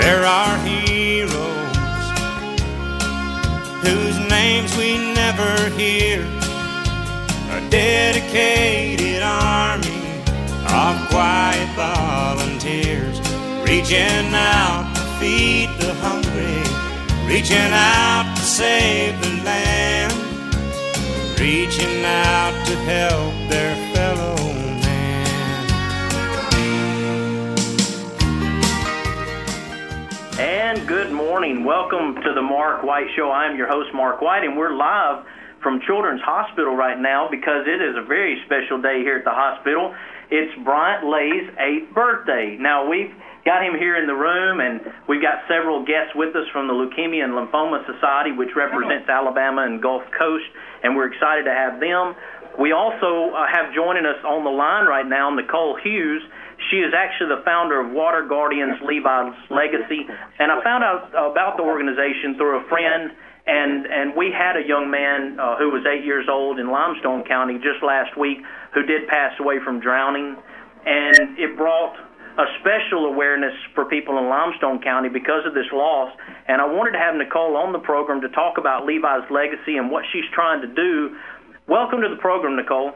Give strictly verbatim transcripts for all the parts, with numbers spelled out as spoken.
There are heroes whose names we never hear, a dedicated army of quiet volunteers, reaching out to feed the hungry, reaching out to save the land, reaching out to help their fellow man. And good morning. Welcome to the Mark White Show. I'm your host, Mark White, and we're live from Children's Hospital right now because it is a very special day here at the hospital. It's Bryant Lay's eighth birthday. Now, we've got him here in the room, and we've got several guests with us from the Leukemia and Lymphoma Society, which represents Alabama and Gulf Coast, and we're excited to have them. We also uh, have joining us on the line right now Nicole Hughes. She is actually the founder of Water Guardians Levi's Legacy, and I found out about the organization through a friend, and, and we had a young man uh, who was eight years old in Limestone County just last week who did pass away from drowning, and it brought a special awareness for people in Limestone County because of this loss. And I wanted to have Nicole on the program to talk about Levi's Legacy and what she's trying to do. Welcome to the program, Nicole.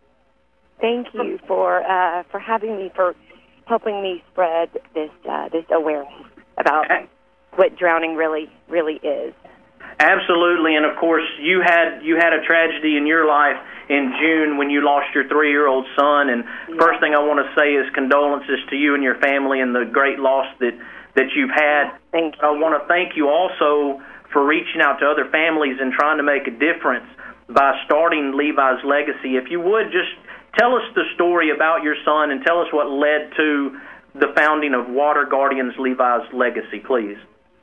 Thank you for uh, for having me, for helping me spread this uh, this awareness about what drowning really really is. Absolutely, and of course, you had you had a tragedy in your life in June when you lost your three-year-old son. And yeah. First thing I want to say is condolences to you and your family and the great loss that that you've had. Thank you. I want to thank you also for reaching out to other families and trying to make a difference by starting Levi's Legacy. If you would, just tell us the story about your son and tell us what led to the founding of Water Guardians Levi's Legacy, please.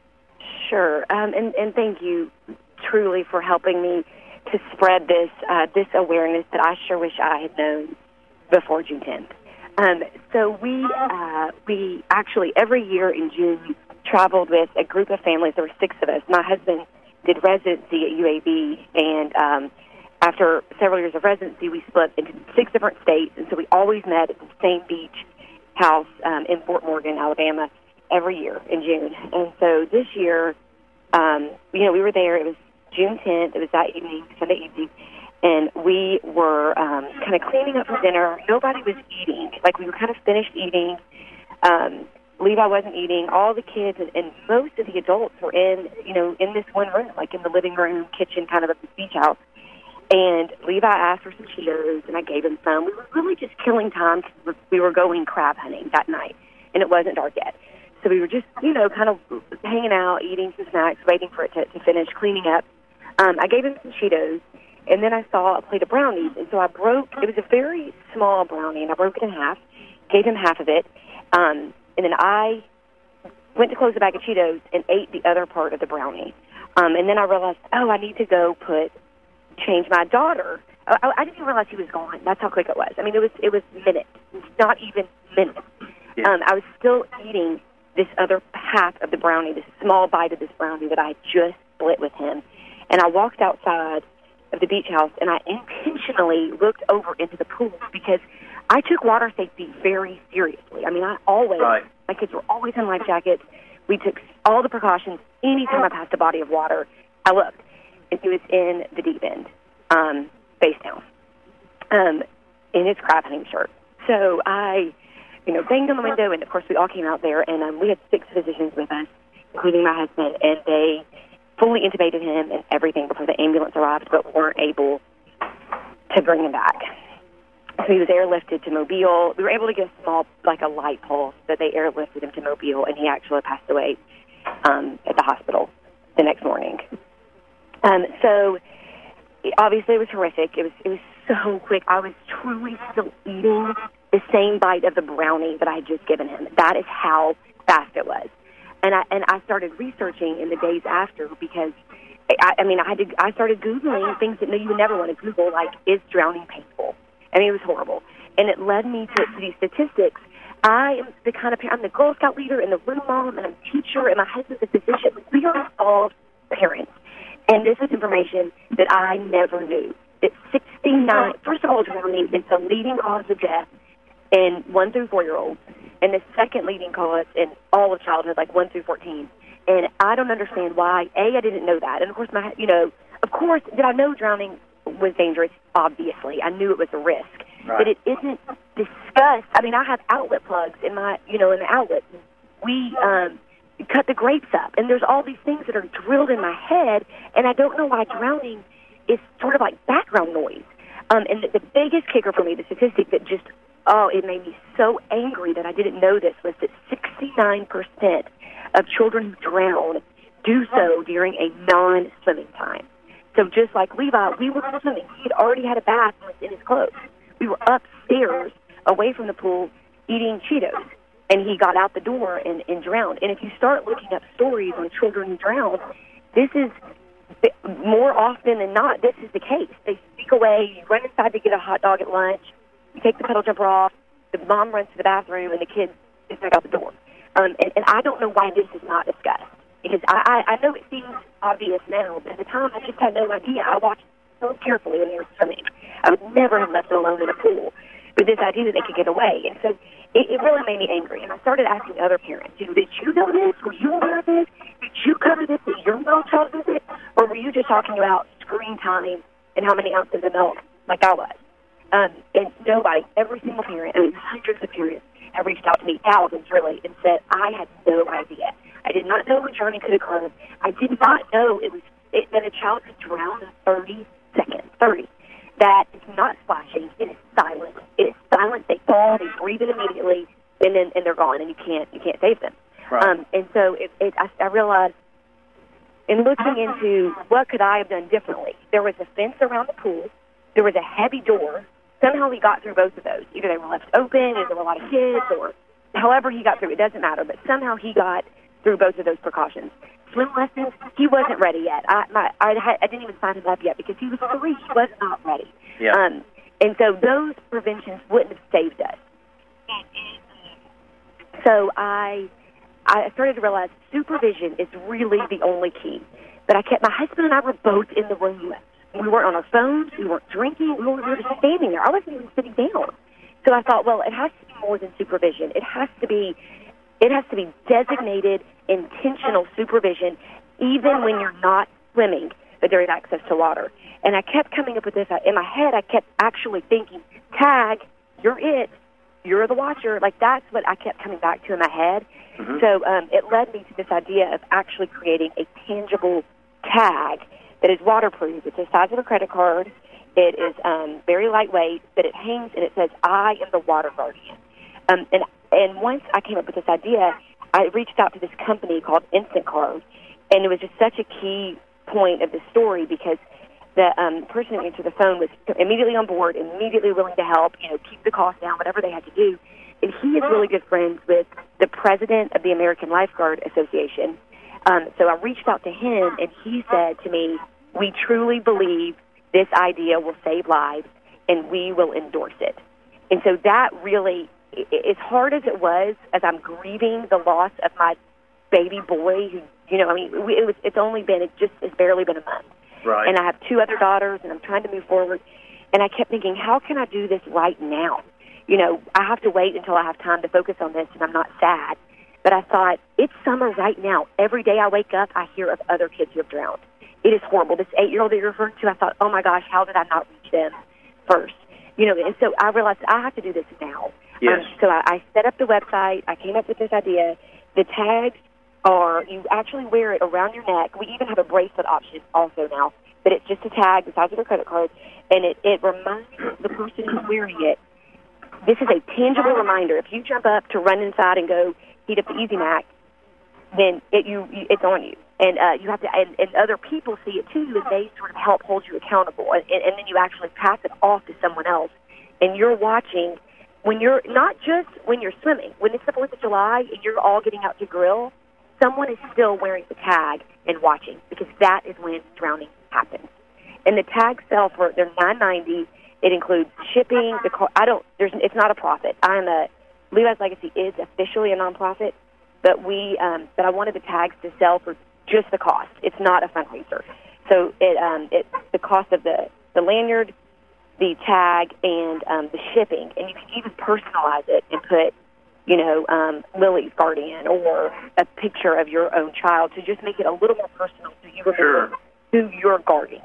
Sure, um, and, and thank you truly for helping me to spread this uh, this awareness that I sure wish I had known before June tenth. Um, so we uh, we actually every year in June traveled with a group of families. There were six of us. My husband did residency at U A B, and um, after several years of residency, we split into six different states, and so we always met at the same beach house um, in Fort Morgan, Alabama, every year in June. And so this year, um, you know, we were there. It was June tenth. It was that evening, Sunday evening, and we were um, kind of cleaning up for dinner. Nobody was eating. Like, we were kind of finished eating. Um, Levi wasn't eating. All the kids and, and most of the adults were in, you know, in this one room, like in the living room, kitchen, kind of at the beach house. And Levi asked for some Cheetos, and I gave him some. We were really just killing time because we were going crab hunting that night, and it wasn't dark yet. So we were just, you know, kind of hanging out, eating some snacks, waiting for it to, to finish cleaning up. Um, I gave him some Cheetos, and then I saw a plate of brownies. And so I broke, it was a very small brownie, and I broke it in half, gave him half of it. Um, and then I went to close the bag of Cheetos and ate the other part of the brownie. Um, and then I realized, oh, I need to go put, change my daughter. I, I didn't even realize he was gone. That's how quick it was. I mean, it was it was minutes, not even minutes. Yeah. Um, I was still eating this other half of the brownie, this small bite of this brownie that I just split with him. And I walked outside of the beach house, and I intentionally looked over into the pool because I took water safety very seriously. I mean, I always, right. my kids were always in life jackets. We took all the precautions. Anytime I passed a body of water, I looked, and he was in the deep end, um, face down, um, in his crab hunting shirt. So I, you know, banged on the window, and of course we all came out there, and um, we had six physicians with us, including my husband, and they fully intubated him and everything before the ambulance arrived, but weren't able to bring him back. So he was airlifted to Mobile. We were able to get a small, like a light pulse, that they airlifted him to Mobile, and he actually passed away um, at the hospital the next morning. Um, so obviously it was horrific. It was it was so quick. I was truly still eating the same bite of the brownie that I had just given him. That is how fast it was. And I and I started researching in the days after because, I, I mean, I had to, I started Googling things that you would never want to Google, like, is drowning painful? I mean, it was horrible. And it led me to, to these statistics. I am the kind of parent, I'm the Girl Scout leader and the room mom, and I'm a teacher, and my husband's a physician. We are all parents. And this is information that I never knew. That sixty-nine, first of all, drowning is the leading cause of death in one through four-year-olds. and the second leading cause in all of childhood, like one through fourteen. And I don't understand why. A, I didn't know that. And, of course, my, you know, of course, did I know drowning was dangerous? Obviously. I knew it was a risk. Right. But it isn't discussed. I mean, I have outlet plugs in my, you know, in the outlet. We um, cut the grapes up. And there's all these things that are drilled in my head, and I don't know why drowning is sort of like background noise. Um, and the, the biggest kicker for me, the statistic that just, oh, it made me so angry that I didn't know this, was that sixty-nine percent of children who drown do so during a non-swimming time. So just like Levi, we were swimming. He had already had a bath and was in his clothes. We were upstairs, away from the pool, eating Cheetos. And he got out the door and, and drowned. And if you start looking up stories on children who drown, this is, more often than not, this is the case. They sneak away, you run inside to get a hot dog at lunch, you take the pedal jumper off, the mom runs to the bathroom, and the kid is back out the door. Um, and, and I don't know why this is not discussed. Because I, I, I know it seems obvious now, but at the time I just had no idea. I watched so carefully when they were swimming. I would never have left them alone in a pool with this idea that they could get away. And so it, it really made me angry. And I started asking other parents, you know, did you know this? Were you aware of this? Did you cover this at your middle child visit? Or were you just talking about screen time and how many ounces of milk like I was? Um, and nobody, every single parent, I mean, hundreds of parents, have reached out to me, thousands really, and said, I had no idea. I did not know when drowning could occur. I did not know it was it, that a child could drown in thirty seconds, thirty. That it's not splashing. It is silent. It is silent. They fall, they breathe it immediately, and then and they're gone, and you can't you can't save them. Right. Um, and so it, it, I, I realized, in looking into what could I have done differently, there was a fence around the pool. There was a heavy door. Somehow he got through both of those. Either they were left open, or there were a lot of kids, or however he got through. It doesn't matter, but somehow he got through both of those precautions. Swim lessons, he wasn't ready yet. I, my, I, I didn't even sign him up yet because he was three. He was not ready. Yeah. Um, and so those preventions wouldn't have saved us. So I, I started to realize supervision is really the only key. But I kept, my husband and I were both in the room. We weren't on our phones. We weren't drinking. We were, we were just standing there. I wasn't even sitting down. So I thought, well, it has to be more than supervision. It has to be, it has to be designated, intentional supervision, even when you're not swimming, but there is access to water. And I kept coming up with this. In my head, I kept actually thinking, tag, you're it. You're the watcher. Like, that's what I kept coming back to in my head. Mm-hmm. So um, it led me to this idea of actually creating a tangible tag that is waterproof. It's the size of a credit card. It is um, very lightweight, but it hangs and it says, I am the water guardian. Um, and, and once I came up with this idea, I reached out to this company called Instant Card, and it was just such a key point of the story because the um, person who answered the phone was immediately on board, immediately willing to help, you know, keep the cost down, whatever they had to do. And he is really good friends with the president of the American Lifeguard Association. Um, so I reached out to him, and he said to me, we truly believe this idea will save lives, and we will endorse it. And so that really, as hard as it was, as I'm grieving the loss of my baby boy, who, you know, I mean, it was, it's only been, it just, it's barely been a month. Right. And I have two other daughters, and I'm trying to move forward. And I kept thinking, how can I do this right now? You know, I have to wait until I have time to focus on this, and I'm not sad. But I thought, it's summer right now. Every day I wake up, I hear of other kids who have drowned. It is horrible. This eight-year-old that you're referring to, I thought, oh, my gosh, how did I not reach them first? You know, and so I realized I have to do this now. Yes. Um, so I, I set up the website. I came up with this idea. The tags are, you actually wear it around your neck. We even have a bracelet option also now, but it's just a tag the size of a credit card, and it, it reminds the person who's wearing it, this is a tangible reminder. If you jump up to run inside and go heat up the Easy Mac, then it, you, you, it's on you. And uh, you have to, and, and other people see it too, and they sort of help hold you accountable. And, and, and then you actually pass it off to someone else. And you're watching when you're not just when you're swimming. When it's the Fourth of July and you're all getting out to grill, someone is still wearing the tag and watching, because that is when drowning happens. And the tags sell for they're nine ninety. It includes shipping. The car, I don't. There's. It's not a profit. I'm a Levi's Legacy is officially a nonprofit, but we. Um, but I wanted the tags to sell for just the cost. It's not a fundraiser. So it. Um, it the cost of the the lanyard, the tag, and um, the shipping, and you can even personalize it and put you know, um, Lily's guardian or a picture of your own child to just make it a little more personal so you remember Sure. who you're guarding.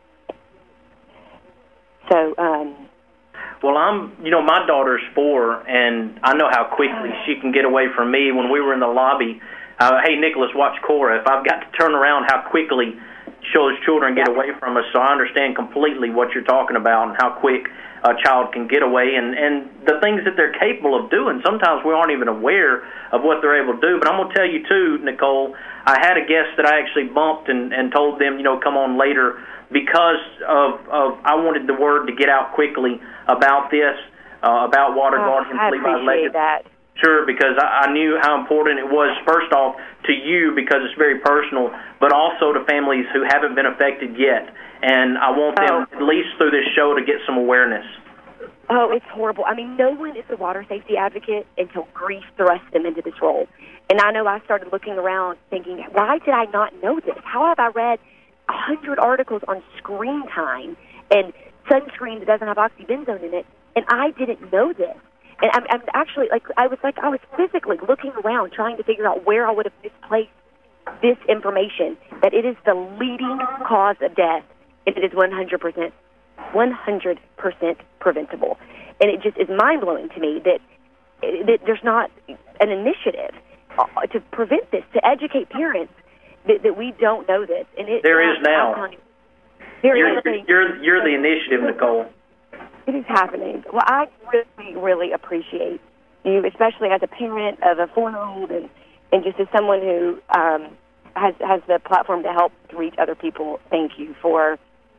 So, um, Well, I'm, you know, my daughter's four, and I know how quickly she can get away from me. When we were in the lobby, uh, hey, Nicholas, watch Cora. If I've got to turn around, how quickly those children get away from us. So I understand completely what you're talking about and how quick a child can get away and, and the things that they're capable of doing. Sometimes we aren't even aware of what they're able to do. But I'm going to tell you, too, Nicole, I had a guest that I actually bumped and, and told them, you know, come on later because of, of I wanted the word to get out quickly about this, uh, about Water Guardian. Oh, I appreciate that. Sure, because I, I knew how important it was, first off, to you because it's very personal, but also to families who haven't been affected yet. And I want them, Oh. at least through this show, to get some awareness. Oh, it's horrible. I mean, no one is a water safety advocate until grief thrust them into this role. And I know I started looking around thinking, why did I not know this? How have I read a hundred articles on screen time and sunscreen that doesn't have oxybenzone in it, and I didn't know this? And I'm, I'm actually, like, I was like, I was physically looking around trying to figure out where I would have misplaced this information, that it is the leading cause of death, and it is one hundred percent, one hundred percent preventable. And it just is mind-blowing to me that, that there's not an initiative to prevent this, to educate parents that, that we don't know this. And it, There is now. There You're, is. you're, you're the initiative, Nicole. It is happening. Well, I really, really appreciate you, especially as a parent of a four-year-old and, and just as someone who um, has has the platform to help reach other people. Thank you for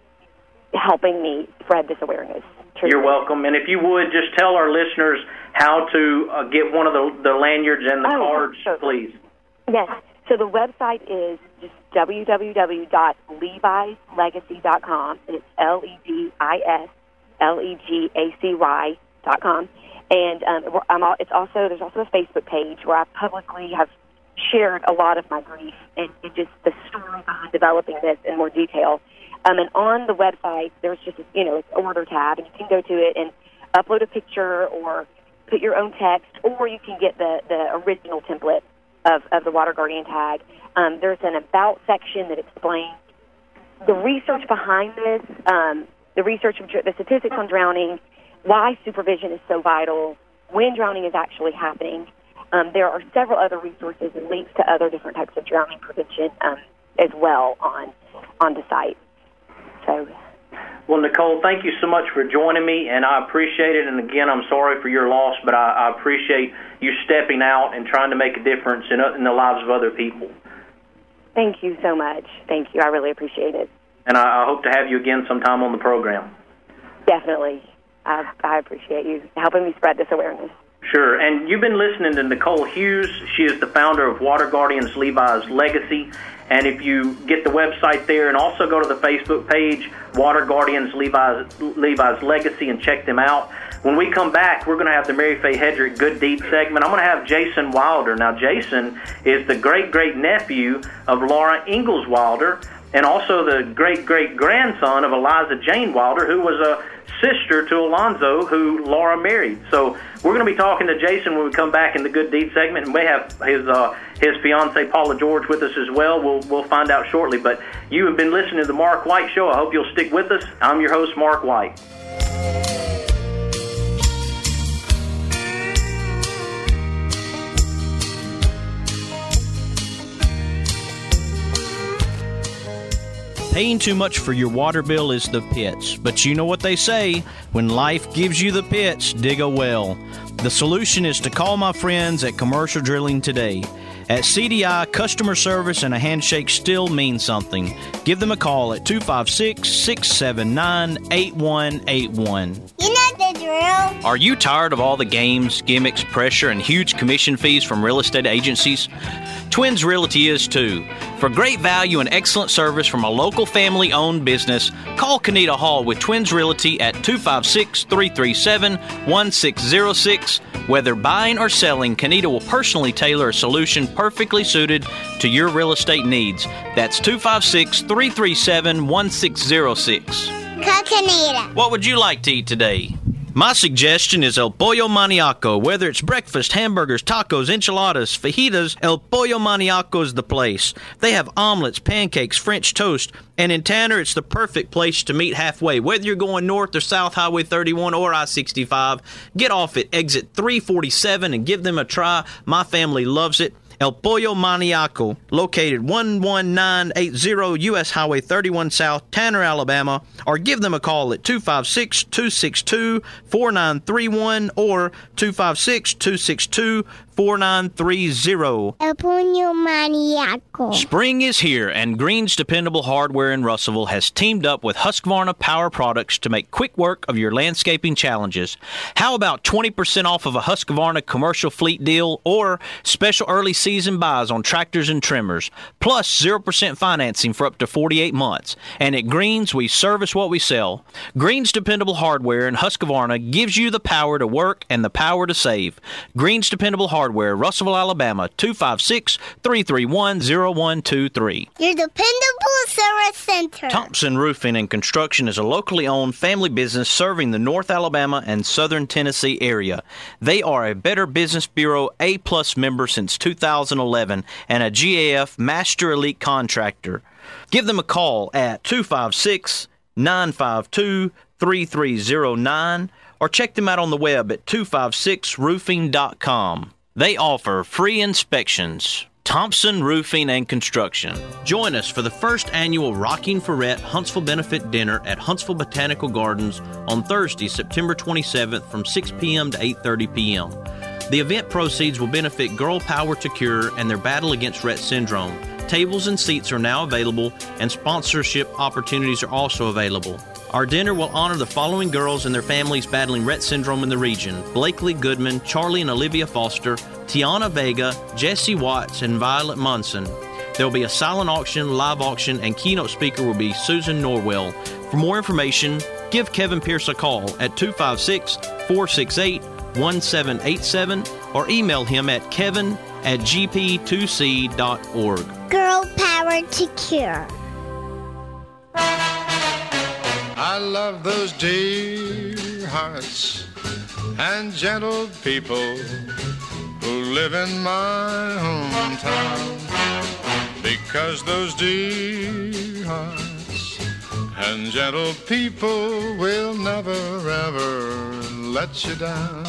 helping me spread this awareness. Truly. You're welcome. And if you would, just tell our listeners how to uh, get one of the, the lanyards and the Oh, cards, sure. please. Yes. So the website is just w w w dot levis legacy dot com, and it's L E D I S L E G A C Y dot com. And um, we're- I'm all, it's also there's also a Facebook page where I publicly have shared a lot of my grief and, and just the story behind developing this in more detail. Um, and on the website, there's just a, you know it's order tab, and you can go to it and upload a picture or put your own text, or you can get the, the original template of, of the Water Guardian tag. Um, there's an about section that explains the research behind this, um, the research of dr- the statistics on drowning, why supervision is so vital, when drowning is actually happening. Um, there are several other resources and links to other different types of drowning prevention um, as well on on the site. So, Well, Nicole, thank you so much for joining me, and I appreciate it. And again, I'm sorry for your loss, but I, I appreciate you stepping out and trying to make a difference in, in the lives of other people. thank you so much. Thank you. I really appreciate it. And I, I hope to have you again sometime on the program. Definitely. I, I appreciate you helping me spread this awareness. Sure, and you've been listening to Nicole Hughes. She is the founder of Water Guardians Levi's Legacy. And if you get the website there and also go to the Facebook page, Water Guardians Levi's, Levi's Legacy, and check them out. When we come back, we're going to have the Mary Faye Hedrick Good Deed segment. I'm going to have Jason Wilder. Now, Jason is the great-great-nephew of Laura Ingalls Wilder and also the great-great-grandson of Eliza Jane Wilder, who was a sister to Alonzo, who Laura married. So we're going to be talking to Jason when we come back in the Good Deed segment, and we have his uh, his fiancee Paula George with us as well. We'll we'll find out shortly. But you have been listening to the Mark White Show. I hope you'll stick with us. I'm your host, Mark White. Paying too much for your water bill is the pits, but you know what they say, when life gives you the pits, dig a well. The solution is to call my friends at Commercial Drilling today. At C D I, customer service and a handshake still mean something. Give them a call at two five six, six seven nine, eight one eight one. You know the drill. Are you tired of all the games, gimmicks, pressure, and huge commission fees from real estate agencies? Twins Realty is too. For great value and excellent service from a local family-owned business, call Kenita Hall with Twins Realty at two five six, three three seven, one six zero six. Whether buying or selling, Kenita will personally tailor a solution perfectly suited to your real estate needs. That's two five six, three three seven, one six zero six. Call Kenita. What would you like to eat today? My suggestion is El Pollo Maniaco. Whether it's breakfast, hamburgers, tacos, enchiladas, fajitas, El Pollo Maniaco is the place. They have omelets, pancakes, French toast, and in Tanner, it's the perfect place to meet halfway. Whether you're going north or south, Highway thirty-one or I sixty-five, get off at exit three forty-seven and give them a try. My family loves it. El Pollo Maniaco, located one one nine eight zero U S Highway thirty-one South, Tanner, Alabama, or give them a call at two five six, two six two, four nine three one or two five six, two six two, four nine three zero. El Pollo Maniaco. Spring is here, and Green's Dependable Hardware in Russellville has teamed up with Husqvarna Power Products to make quick work of your landscaping challenges. How about twenty percent off of a Husqvarna commercial fleet deal or special early season buys on tractors and trimmers, plus zero percent financing for up to forty-eight months. And at Green's, we service what we sell. Green's Dependable Hardware and Husqvarna gives you the power to work and the power to save. Green's Dependable Hardware, Russellville, Alabama, two five six, three three one, zero one two three. Your dependable service center. Thompson Roofing and Construction is a locally owned family business serving the North Alabama and Southern Tennessee area. They are a Better Business Bureau A-plus member since two thousand eleven and a G A F Master Elite Contractor. Give them a call at two five six, nine five two, three three zero nine or check them out on the web at two five six roofing dot com. They offer free inspections. Thompson Roofing and Construction. Join us for the first annual Rocking Ferret Huntsville Benefit Dinner at Huntsville Botanical Gardens on Thursday, September twenty-seventh from six p.m. to eight thirty p.m. The event proceeds will benefit Girl Power to Cure and their battle against Rett syndrome. Tables and seats are now available, and sponsorship opportunities are also available. Our dinner will honor the following girls and their families battling Rett syndrome in the region: Blakely Goodman, Charlie and Olivia Foster, Tiana Vega, Jesse Watts, and Violet Munson. There will be a silent auction, live auction, and keynote speaker will be Susan Norwell. For more information, give Kevin Pierce a call at two five six, four six eight, one seven eight seven or email him at kevin at g p two c dot org. Girl Power to Cure. I love those dear hearts and gentle people who live in my hometown, because those dear hearts and gentle people will never ever let you down.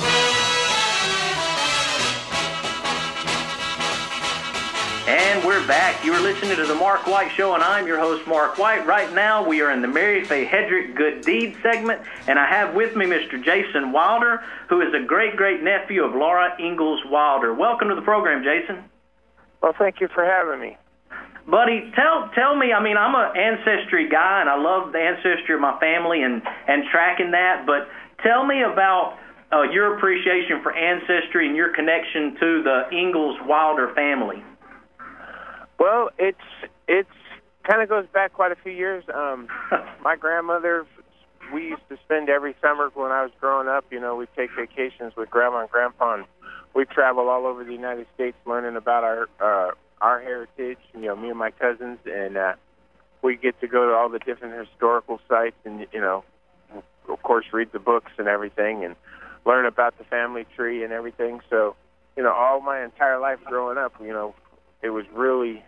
And we're back. You're listening to The Mark White Show, and I'm your host, Mark White. Right now, we are in the Mary Faye Hedrick Good Deed segment, and I have with me Mister Jason Wilder, who is a great-great-nephew of Laura Ingalls Wilder. Welcome to the program, Jason. Well, thank you for having me. Buddy, tell tell me, I mean, I'm an ancestry guy, and I love the ancestry of my family and, and tracking that, but tell me about uh, your appreciation for ancestry and your connection to the Ingalls Wilder family. Well, it's it's kind of goes back quite a few years. Um, my grandmother, we used to spend every summer when I was growing up, you know, we'd take vacations with Grandma and Grandpa, and we'd travel all over the United States learning about our uh, our heritage, you know, me and my cousins, and uh, we get to go to all the different historical sites and, you know, of course, read the books and everything and learn about the family tree and everything. So, you know, all my entire life growing up, you know, it was really,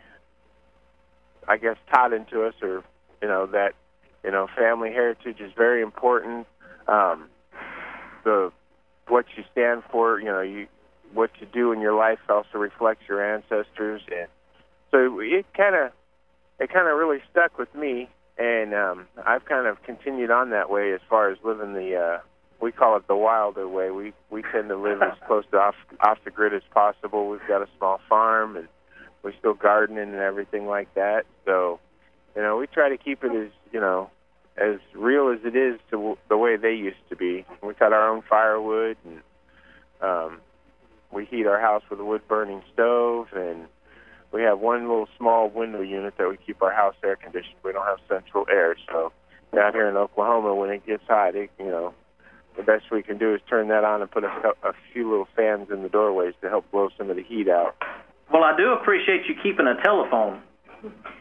I guess, taught into us, or, you know, that, you know, family heritage is very important. Um, the what you stand for, you know, you what you do in your life also reflects your ancestors, and so it kind of it kind of really stuck with me, and um, I've kind of continued on that way as far as living the uh, we call it the Wilder way. We we tend to live as close to off off the grid as possible. We've got a small farm, and we're still gardening and everything like that. So, you know, we try to keep it as, you know, as real as it is to w- the way they used to be. We cut our own firewood, and um, we heat our house with a wood-burning stove, and we have one little small window unit that we keep our house air conditioned. We don't have central air, so down here in Oklahoma, when it gets hot, it, you know, the best we can do is turn that on and put a, a few little fans in the doorways to help blow some of the heat out. Well, I do appreciate you keeping a telephone.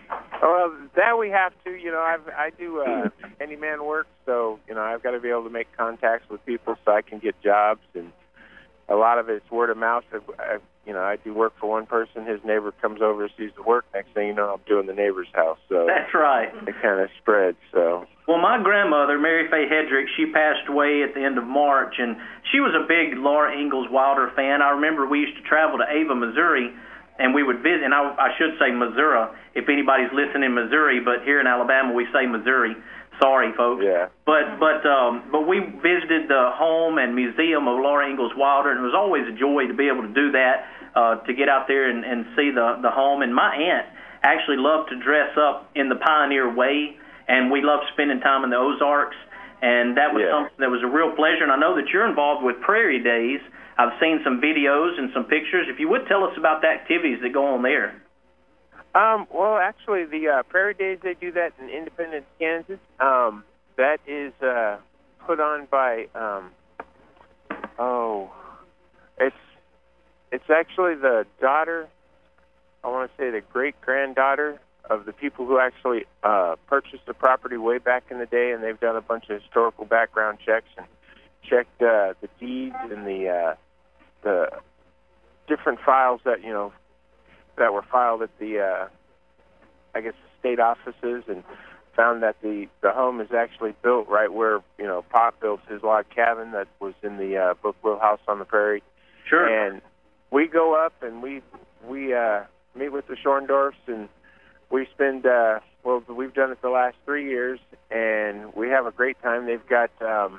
Well, that we have to. You know, I've, I do uh, handyman work, so, you know, I've got to be able to make contacts with people so I can get jobs, and a lot of it's word of mouth. I, I, you know, I do work for one person. His neighbor comes over, sees the work. Next thing you know, I'm doing the neighbor's house. So that's right. It kind of spreads. So. Well, my grandmother, Mary Faye Hedrick, she passed away at the end of March, and she was a big Laura Ingalls Wilder fan. I remember we used to travel to Ava, Missouri, and we would visit, and I, I should say Missouri, if anybody's listening in Missouri, but here in Alabama we say Missouri. Sorry, folks. Yeah. But but um, but we visited the home and museum of Laura Ingalls Wilder, and it was always a joy to be able to do that, uh, to get out there and, and see the, the home. And my aunt actually loved to dress up in the Pioneer Way, and we loved spending time in the Ozarks, and that was yeah. something that was a real pleasure. And I know that you're involved with Prairie Days. I've seen some videos and some pictures. If you would tell us about the activities that go on there. Um, well, actually, the uh, Prairie Days, they do that in Independence, Kansas. Um, that is uh, put on by, um, oh, it's it's actually the daughter, I want to say the great-granddaughter of the people who actually uh, purchased the property way back in the day, and they've done a bunch of historical background checks and checked uh, the deeds and the uh, the different files that, you know, that were filed at the, uh, I guess, the state offices, and found that the, the home is actually built right where, you know, Pop built his log cabin that was in the uh, Bookville House on the Prairie. Sure. And we go up and we we uh, meet with the Schorndorfs, and we spend, uh, well, we've done it the last three years, and we have a great time. They've got um,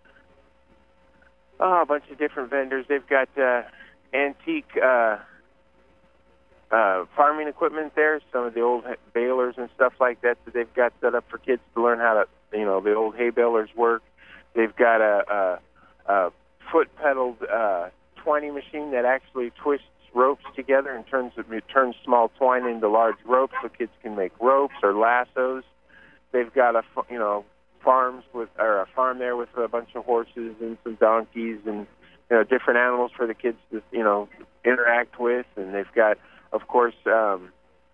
oh, a bunch of different vendors. They've got uh, antique uh Uh, farming equipment there, some of the old balers and stuff like that that they've got set up for kids to learn how to, you know, the old hay balers work. They've got a, a, a foot-pedaled uh, twining machine that actually twists ropes together and turns it turns small twine into large ropes so kids can make ropes or lassos. They've got a, you know, farms with or a farm there with a bunch of horses and some donkeys and, you know, different animals for the kids to, you know, interact with. And they've got, of course, um,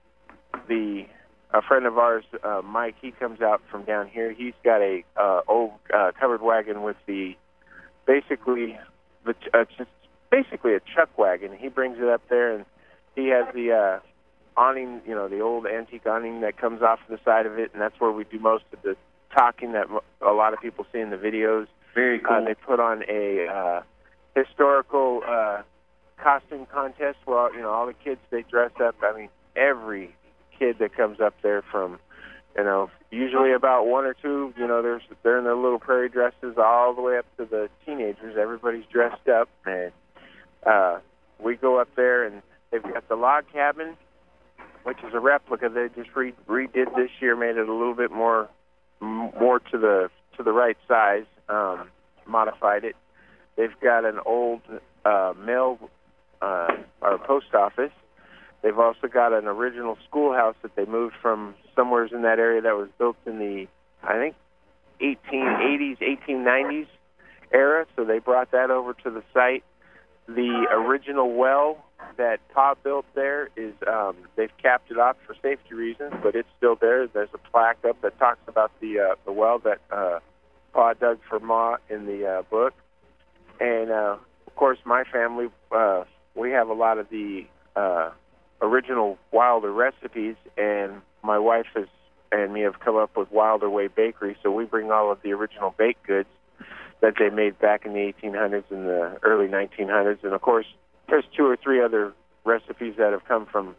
the a friend of ours, uh, Mike, he comes out from down here. He's got a uh, old uh, covered wagon with the basically the uh, just basically a chuck wagon. He brings it up there, and he has the uh, awning, you know, the old antique awning that comes off the side of it, and that's where we do most of the talking that a lot of people see in the videos. Very cool. Uh, they put on a uh, historical uh, costume contest where, you know, all the kids, they dress up. I mean, every kid that comes up there from, you know, usually about one or two, you know, they're, they're in their little prairie dresses all the way up to the teenagers. Everybody's dressed up, and uh, we go up there, and they've got the log cabin, which is a replica. They just re- redid this year, made it a little bit more more to the to the right size, um, modified it. They've got an old uh, mail uh, or post office. They've also got an original schoolhouse that they moved from somewhere in that area that was built in the, I think, eighteen eighties, eighteen nineties era. So they brought that over to the site. The original well that Pa built there is, um, they've capped it off for safety reasons, but it's still there. There's a plaque up that talks about the uh, the well that uh, Pa dug for Ma in the uh, book. And, uh, of course, my family, uh, we have a lot of the uh, original Wilder recipes, and my wife has, and me have come up with Wilder Way Bakery, so we bring all of the original baked goods that they made back in the eighteen hundreds and the early nineteen hundreds. And, of course, there's two or three other recipes that have come from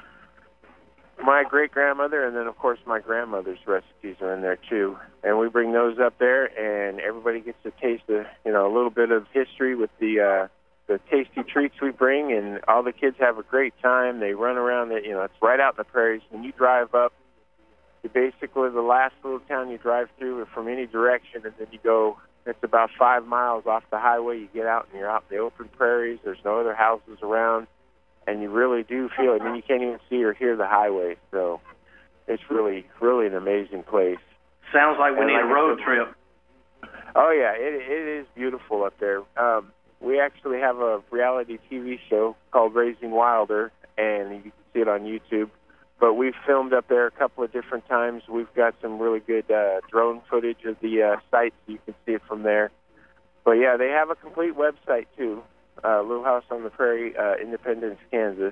my great-grandmother, and then, of course, my grandmother's recipes are in there, too. And we bring those up there, and everybody gets to taste a, you know, a little bit of history with the uh, the tasty treats we bring, and all the kids have a great time. They run around, you know, it's right out in the prairies. When you drive up, you basically, the last little town you drive through from any direction, and then you go, it's about five miles off the highway. You get out, and you're out in the open prairies. There's no other houses around, and you really do feel it. I mean, you can't even see or hear the highway, so it's really, really an amazing place. Sounds like we and need like a road trip. Oh, yeah, it, it is beautiful up there. Um, we actually have a reality T V show called Raising Wilder, and you can see it on YouTube. but we've filmed up there a couple of different times. We've got some really good uh, drone footage of the uh, site, so you can see it from there. But, yeah, they have a complete website, too, uh, Little House on the Prairie, uh, Independence, Kansas.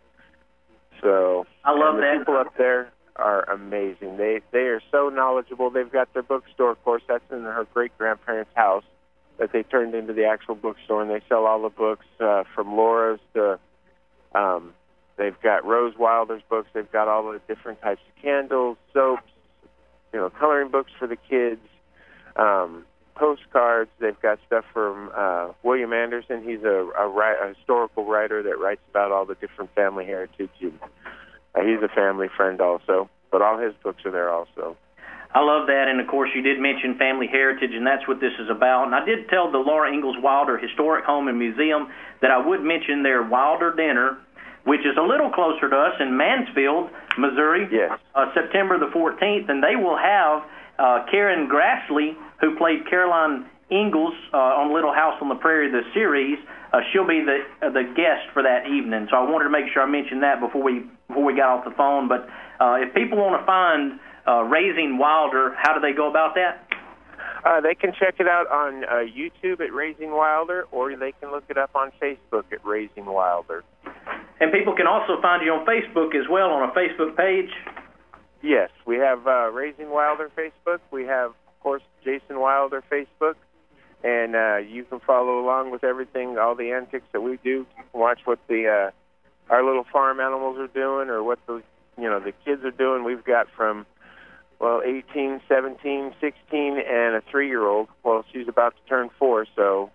So I love the that. people up there are amazing. They they are so knowledgeable. They've got their bookstore, of course. That's in her great-grandparents' house that they turned into the actual bookstore, and they sell all the books uh, from Laura's to um, they've got Rose Wilder's books. They've got all the different types of candles, soaps, you know, coloring books for the kids, um, postcards. They've got stuff from uh, William Anderson. He's a, a, a historical writer that writes about all the different family heritage. And, uh, he's a family friend also, but all his books are there also. I love that, and of course you did mention family heritage, and that's what this is about. And I did tell the Laura Ingalls Wilder Historic Home and Museum that I would mention their Wilder Dinner, which is a little closer to us in Mansfield, Missouri, yes. uh, September the fourteenth, and they will have uh, Karen Grassley, who played Caroline Ingalls uh, on Little House on the Prairie, the series. Uh, she'll be the uh, the guest for that evening. So I wanted to make sure I mentioned that before we before we got off the phone. But uh, if people want to find uh, Raising Wilder, how do they go about that? Uh, they can check it out on uh, YouTube at Raising Wilder, or they can look it up on Facebook at Raising Wilder. And people can also find you on Facebook as well, on a Facebook page? Yes, we have uh, Raising Wilder Facebook. We have, of course, Jason Wilder Facebook. And uh, you can follow along with everything, all the antics that we do. You can watch what the uh, our little farm animals are doing, or what the you know the kids are doing. We've got from well, eighteen, seventeen, sixteen, and a three-year-old. Well, she's about to turn four, so.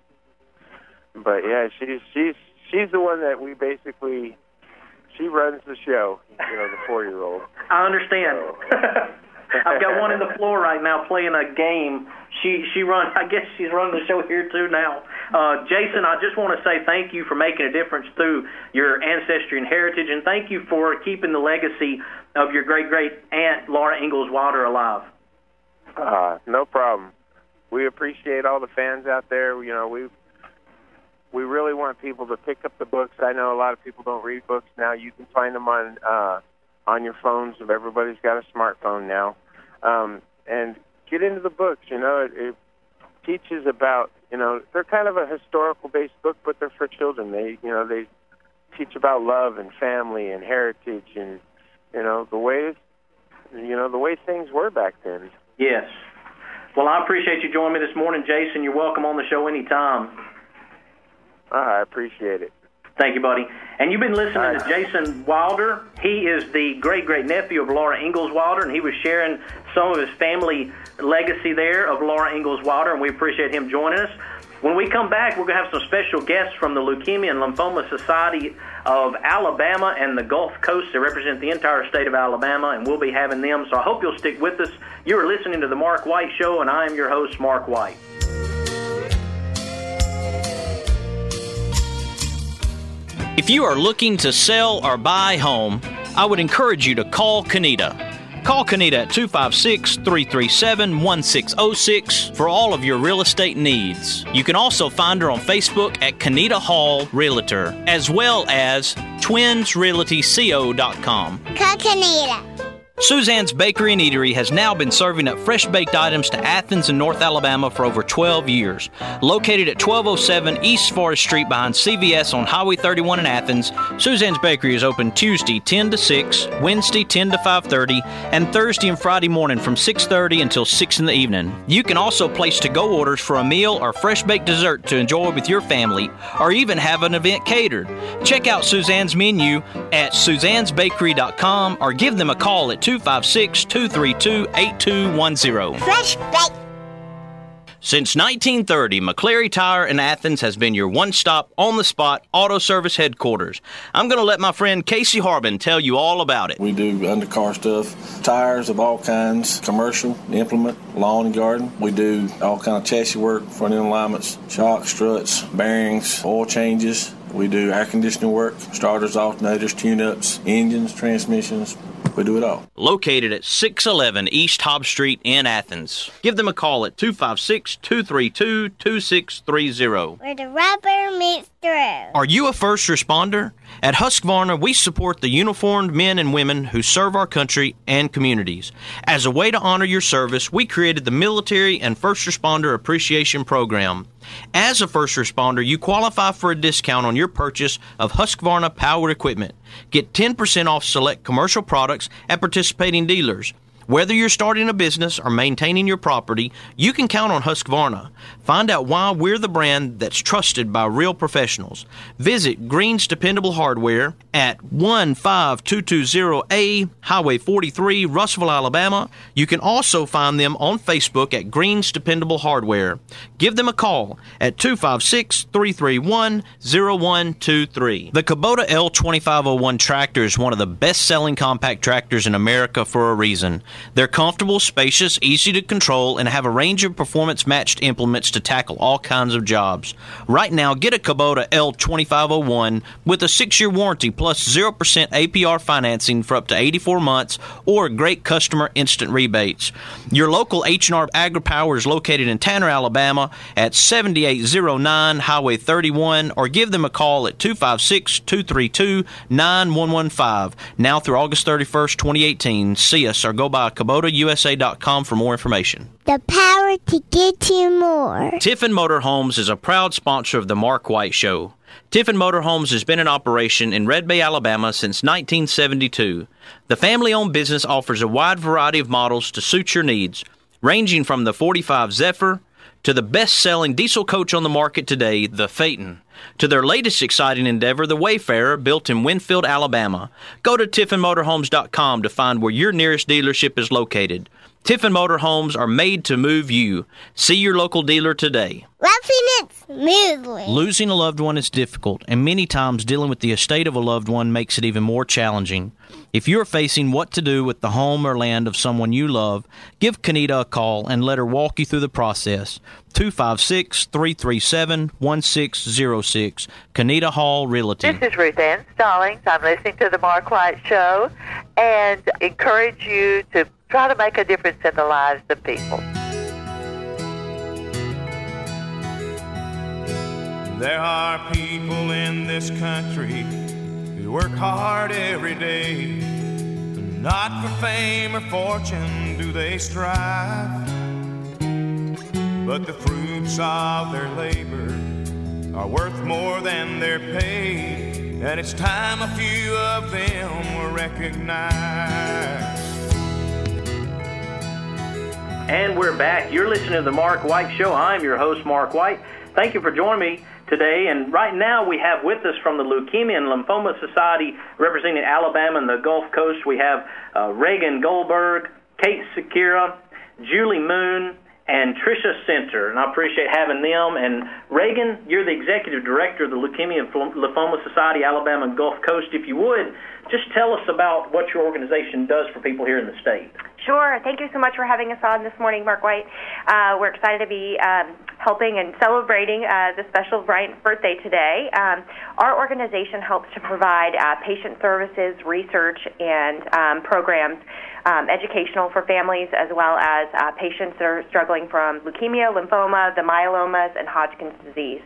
But yeah, she's she's she's the one that we basically. She runs the show. You know, the four-year-old. I understand. So. I've got one in the floor right now playing a game. She she runs. I guess she's running the show here too now. Uh, Jason, I just want to say thank you for making a difference through your ancestry and heritage, and thank you for keeping the legacy of your great great aunt Laura Ingalls Wilder alive. Uh, no problem. We appreciate all the fans out there. You know, we we really want people to pick up the books. I know a lot of people don't read books now. You can find them on uh, on your phones. Everybody's got a smartphone now. Um, and get into the books, you know. It, it teaches about, you know, they're kind of a historical-based book, but they're for children. They, you know, they teach about love and family and heritage and, you know, the way, you know, the way things were back then. Yes. Well, I appreciate you joining me this morning, Jason. You're welcome on the show anytime. Uh, I appreciate it. Thank you, buddy. And you've been listening right. to Jason Wilder. He is the great-great-nephew of Laura Ingalls Wilder, and he was sharing some of his family legacy there of Laura Ingalls Wilder, and we appreciate him joining us. When we come back, we're going to have some special guests from the Leukemia and Lymphoma Society of Alabama and the Gulf Coast. They represent the entire state of Alabama, and we'll be having them. So I hope you'll stick with us. You are listening to The Mark White Show, and I am your host, Mark White. If you are looking to sell or buy a home, I would encourage you to call Kenita. Call Kenita at two five six, three three seven, one six zero six for all of your real estate needs. You can also find her on Facebook at Kenita Hall Realtor, as well as twins realty co dot com. Call Kenita. Suzanne's Bakery and Eatery has now been serving up fresh-baked items to Athens and North Alabama for over twelve years. Located at twelve oh seven East Forest Street behind C V S on Highway thirty-one in Athens, Suzanne's Bakery is open Tuesday ten to six, Wednesday ten to five thirty, and Thursday and Friday morning from six thirty until six in the evening. You can also place to-go orders for a meal or fresh-baked dessert to enjoy with your family, or even have an event catered. Check out Suzanne's menu at suzannes bakery dot com or give them a call at two five six, two three two, eight two one zero. Fresh baked. Since nineteen thirty, McCleary Tire in Athens has been your one-stop, on-the-spot auto service headquarters. I'm going to let my friend Casey Harbin tell you all about it. We do undercar stuff, tires of all kinds, commercial, implement, lawn and garden. We do all kind of chassis work, front end alignments, shocks, struts, bearings, oil changes. We do air conditioning work, starters, alternators, tune-ups, engines, transmissions. We do it all. Located at six eleven East Hobb Street in Athens. Give them a call at two five six, two three two, two six three zero. Where the rubber meets the road. Are you a first responder? At Husqvarna, we support the uniformed men and women who serve our country and communities. As a way to honor your service, we created the Military and First Responder Appreciation Program. As a first responder, you qualify for a discount on your purchase of Husqvarna powered equipment. Get ten percent off select commercial products at participating dealers. Whether you're starting a business or maintaining your property, you can count on Husqvarna. Find out why we're the brand that's trusted by real professionals. Visit Green's Dependable Hardware at one five two two zero A, Highway forty-three, Russellville, Alabama. You can also find them on Facebook at Green's Dependable Hardware. Give them a call at two five six, three three one, zero one two three. The Kubota L twenty-five oh one tractor is one of the best-selling compact tractors in America for a reason. They're comfortable, spacious, easy to control, and have a range of performance-matched implements to tackle all kinds of jobs. Right now, get a Kubota L twenty-five oh one with a six-year warranty plus zero percent A P R financing for up to eighty-four months or great customer instant rebates. Your local H and R AgriPower is located in Tanner, Alabama at seventy-eight oh nine Highway thirty-one, or give them a call at two five six, two three two, nine one one five. Now through August thirty-first, twenty eighteen. See us or go by Kubota U S A dot com for more information. The power to get you more. Tiffin Motorhomes is a proud sponsor of the Mark White Show. Tiffin Motorhomes has been in operation in Red Bay, Alabama since nineteen seventy-two. The family-owned business offers a wide variety of models to suit your needs, ranging from the forty-five Zephyr to the best-selling diesel coach on the market today, the Phaeton, to their latest exciting endeavor, the Wayfarer, built in Winfield, Alabama. Go to Tiffin Motorhomes dot com to find where your nearest dealership is located. Tiffin Motorhomes are made to move you. See your local dealer today. Roughing it smoothly. Losing a loved one is difficult, and many times dealing with the estate of a loved one makes it even more challenging. If you're facing what to do with the home or land of someone you love, give Kenita a call and let her walk you through the process. two five six, three three seven, one six zero six. Kenita Hall Realty. This is Ruth Ann Stallings. I'm listening to the Mark White Show and encourage you to try to make a difference in the lives of people. There are people in this country who work hard every day. Not for fame or fortune do they strive, but the fruits of their labor are worth more than their pay, and it's time a few of them were recognized. And we're back. You're listening to the Mark White Show. I'm your host, Mark White. Thank you for joining me today. And right now we have with us from the Leukemia and Lymphoma Society representing Alabama and the Gulf Coast, we have uh, Reagan Goldberg, Kate Sekira, Julie Moon, and Tricia Center, and I appreciate having them. And Reagan, you're the Executive Director of the Leukemia and Lymphoma Society, Alabama and Gulf Coast. If you would, just tell us about what your organization does for people here in the state. Sure. Thank you so much for having us on this morning, Mark White. Uh, we're excited to be um, helping and celebrating uh, the special Bryant's birthday today. Um, our organization helps to provide uh, patient services, research, and um, programs, um, educational for families, as well as uh, patients that are struggling from leukemia, lymphoma, the myelomas, and Hodgkin's disease.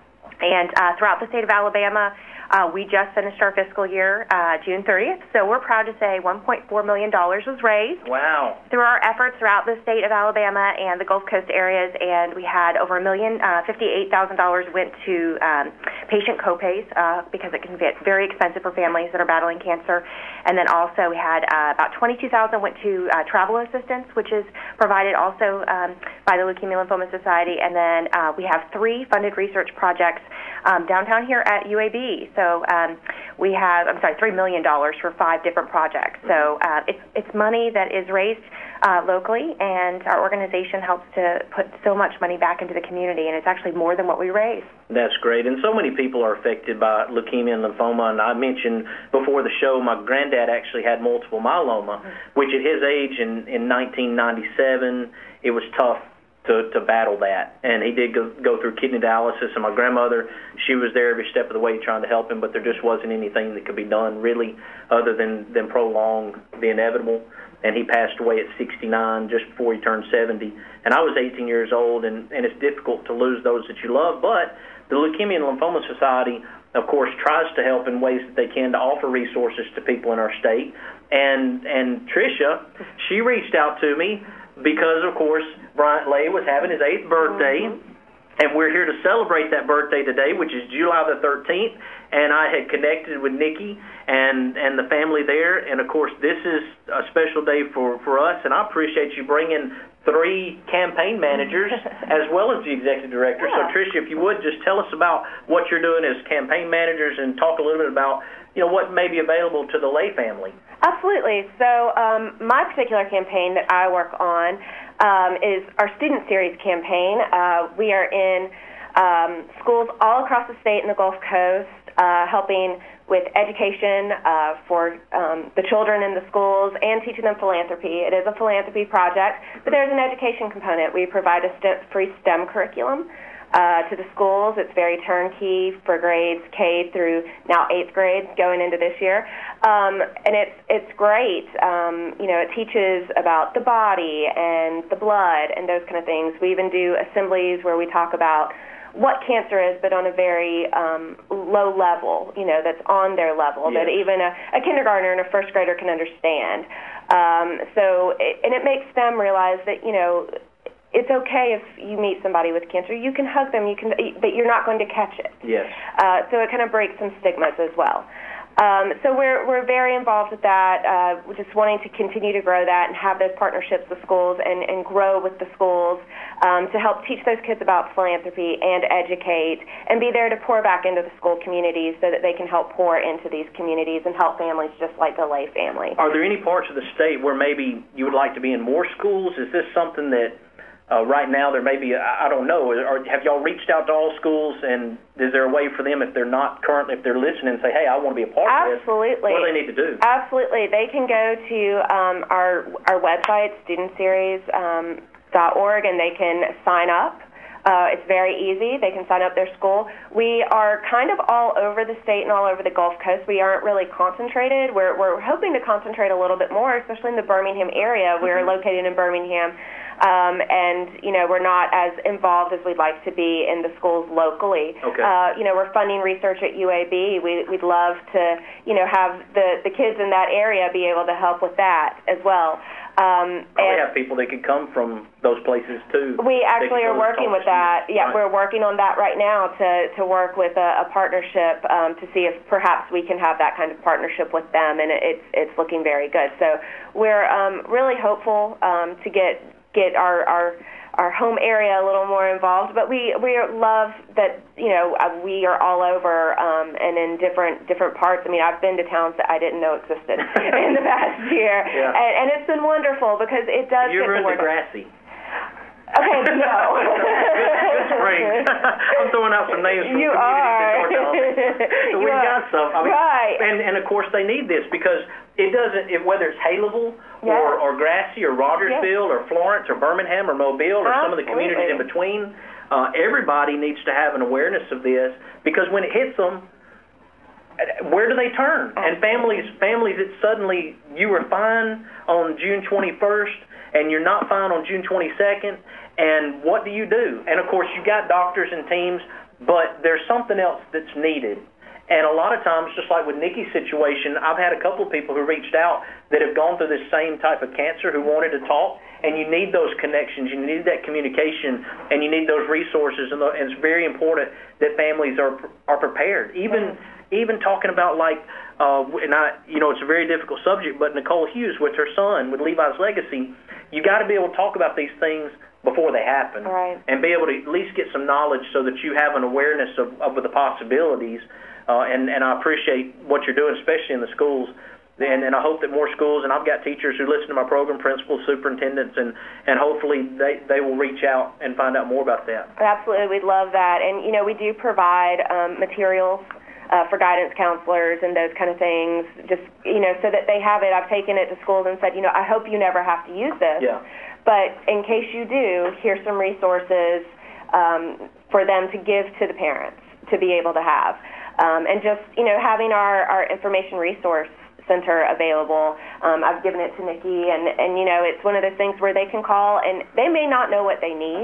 And uh, throughout the state of Alabama, Uh, we just finished our fiscal year, uh, June thirtieth, so we're proud to say one point four million dollars was raised. Wow. Through our efforts throughout the state of Alabama and the Gulf Coast areas, and we had over a million, uh, fifty-eight thousand dollars went to um, patient copays uh, because it can get very expensive for families that are battling cancer. And then also we had uh, about twenty-two thousand dollars went to uh, travel assistance, which is provided also um, by the Leukemia Lymphoma Society. And then uh, we have three funded research projects um, downtown here at U A B. So um, we have, I'm sorry, three million dollars for five different projects. So uh, it's it's money that is raised uh, locally, and our organization helps to put so much money back into the community, and it's actually more than what we raise. That's great. And so many people are affected by leukemia and lymphoma. And I mentioned before the show, my granddad actually had multiple myeloma, which at his age in, in nineteen ninety-seven, it was tough to, to battle that. And he did go, go through kidney dialysis, and my grandmother, she was there every step of the way trying to help him, but there just wasn't anything that could be done really other than, than prolong the inevitable. And he passed away at sixty-nine, just before he turned seventy. And I was eighteen years old, and, and it's difficult to lose those that you love, but the Leukemia and Lymphoma Society, of course, tries to help in ways that they can to offer resources to people in our state. And and Tricia, she reached out to me because, of course, Bryant Lay was having his eighth birthday, mm-hmm. and we're here to celebrate that birthday today, which is July the thirteenth. And I had connected with Nikki and, and the family there. And, of course, this is a special day for, for us. And I appreciate you bringing three campaign managers as well as the executive director. Yeah. So, Tricia, if you would, just tell us about what you're doing as campaign managers and talk a little bit about, you know, what may be available to the Lay family. Absolutely. So um, my particular campaign that I work on um, is our Student Series campaign. Uh, we are in um, schools all across the state and the Gulf Coast, uh, helping with education uh, for um, the children in the schools and teaching them philanthropy. It is a philanthropy project, but there's an education component. We provide a STEM, free STEM curriculum uh, to the schools. It's very turnkey for grades K through now eighth grades going into this year. Um, and it's it's great. Um, you know, it teaches about the body and the blood and those kind of things. We even do assemblies where we talk about what cancer is, but on a very um, low level, you know, that's on their level, yes. that even a, a kindergartner and a first grader can understand. Um, so, it, and it makes them realize that, you know, it's okay if you meet somebody with cancer. You can hug them, you can, but you're not going to catch it. Yes. Uh, so it kind of breaks some stigmas as well. Um, so we're we're very involved with that. Uh, we're just wanting to continue to grow that and have those partnerships with schools and, and grow with the schools um, to help teach those kids about philanthropy and educate and be there to pour back into the school communities so that they can help pour into these communities and help families just like the Lay family. Are there any parts of the state where maybe you would like to be in more schools? Is this something that Uh, right now, there may be, I don't know, or have y'all reached out to all schools, and is there a way for them, if they're not currently, if they're listening, and say, hey, I want to be a part Absolutely. of this, what do they need to do? Absolutely. They can go to um, our our website, student series dot org, and they can sign up. Uh, it's very easy. They can sign up their school. We are kind of all over the state and all over the Gulf Coast. We aren't really concentrated. We're, we're hoping to concentrate a little bit more, especially in the Birmingham area. Mm-hmm. We're located in Birmingham. Um, and, you know, we're not as involved as we'd like to be in the schools locally. Okay. Uh, you know, we're funding research at U A B. We, we'd love to, you know, have the, the kids in that area be able to help with that as well. Um, Probably have people that could come from those places, too. We actually are working with that. Yeah, right. We're working on that right now to, to work with a, a partnership um, to see if perhaps we can have that kind of partnership with them, and it's, it's looking very good. So we're um, really hopeful um, to get get our, our our home area a little more involved, but we we love that, you know, we are all over um, and in different different parts. I mean, I've been to towns that I didn't know existed in the past year, yeah. and, and it's been wonderful because it does you get ever to in Degrassi? Okay, no. Good spring. I'm throwing out some names from you communities in North Alabama. So we've got some. I mean, right. And, and, of course, they need this because it doesn't, it, whether it's Haleyville yes. or, or Grassy or Rogersville yes. or Florence or Birmingham or Mobile or Absolutely. some of the communities in between, uh, everybody needs to have an awareness of this because when it hits them, where do they turn? And families, families that suddenly you were fine on June twenty-first and you're not fine on June twenty-second, and what do you do? And, of course, you got doctors and teams, but there's something else that's needed. And a lot of times, just like with Nikki's situation, I've had a couple of people who reached out that have gone through this same type of cancer who wanted to talk, and you need those connections, you need that communication, and you need those resources, and it's very important that families are are prepared. Even even talking about, like, uh, and I, you know, it's a very difficult subject, but Nicole Hughes with her son, with Levi's Legacy, you got to be able to talk about these things before they happen, right. and be able to at least get some knowledge so that you have an awareness of, of the possibilities. Uh, and, and I appreciate what you're doing, especially in the schools. And, and I hope that more schools, and I've got teachers who listen to my program, principals, superintendents, and, and hopefully they, they will reach out and find out more about that. Absolutely. We'd love that. And, you know, we do provide um, materials uh, for guidance counselors and those kind of things, just, you know, so that they have it. I've taken it to schools and said, you know, I hope you never have to use this. Yeah. But in case you do, here's some resources um, for them to give to the parents to be able to have. Um, and just, you know, having our, our information resource center available. Um, I've given it to Nikki, and, and, you know, it's one of those things where they can call, and they may not know what they need,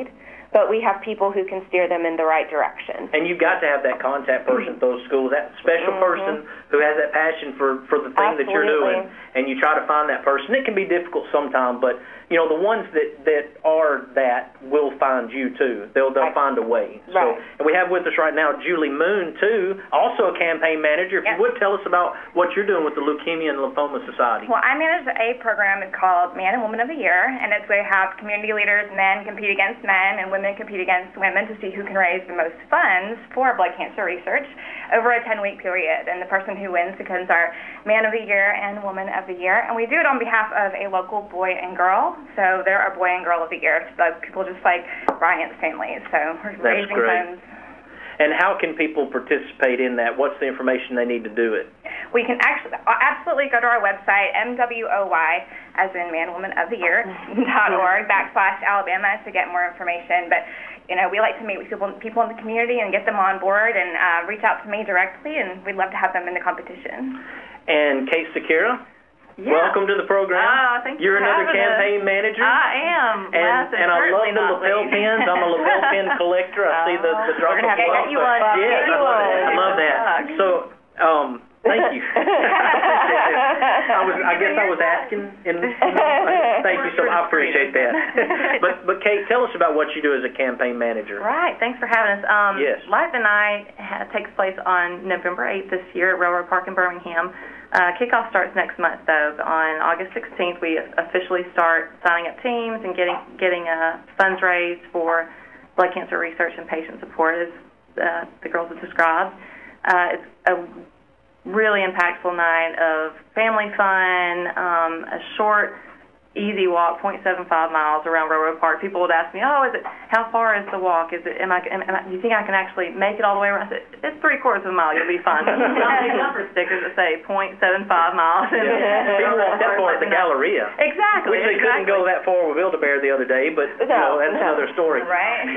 but we have people who can steer them in the right direction. And you've got to have that contact person at those schools, that special Mm-hmm. person who has that passion for, for the thing Absolutely. that you're doing, and you try to find that person. It can be difficult sometimes, but, you know, the ones that, that are that will find you, too. They'll, they'll Right. find a way. So, Right. and we have with us right now Julie Moon, too, also a campaign manager. If Yes. you would tell us about what you're doing with the Leukemia and Lymphoma Society. Well, I manage a program called Man and Woman of the Year, and it's where we have community leaders, men compete against men, and women compete against women to see who can raise the most funds for blood cancer research over a ten-week period. And the person who wins becomes our Man of the Year and Woman of the Year. And we do it on behalf of a local boy and girl. So they're our Boy and Girl of the Year, so people just like Bryant's families. So we're That's raising great. funds. And how can people participate in that? What's the information they need to do it? We can actually absolutely go to our website, M W O Y, as in Man, Woman of the Year, dot org, backslash Alabama, to get more information. But, you know, we like to meet with people, people in the community and get them on board and uh, reach out to me directly, and we'd love to have them in the competition. And Kate Sakira, Yeah. welcome to the program. Oh, thank you You're for another having campaign us. manager. I am. And, Last and I love certainly the not lapel least. pins. I'm a lapel pin collector. I see the, the drop We're gonna have to of get love, you but- one. Yes, Get you I love that. one. I love that. So, um, thank you. I was, I guess I was asking. In, in, thank you so much. I appreciate that. But, but Kate, tell us about what you do as a campaign manager. Right. Thanks for having us. Um, Yes. Light the Night ha- takes place on November eighth this year at Railroad Park in Birmingham. Uh, kickoff starts next month, though. On August sixteenth, we officially start signing up teams and getting getting uh, funds raised for blood cancer research and patient support, as uh, the girls have described. Uh, it's a really impactful night of family fun, um, a short, easy walk, zero point seven five miles around Railroad Park. People would ask me, "Oh, is it? How far is the walk? Is it? Am I? Am, am I do you think I can actually make it all the way around?" I said, "It's three quarters of a mile. You'll be fine." Some bumper stickers that say zero point seven five miles. Yeah. People walk that far at the Galleria. Exactly. Which they couldn't exactly. go that far with Build-A-Bear the other day, but you know, that's another story. Right?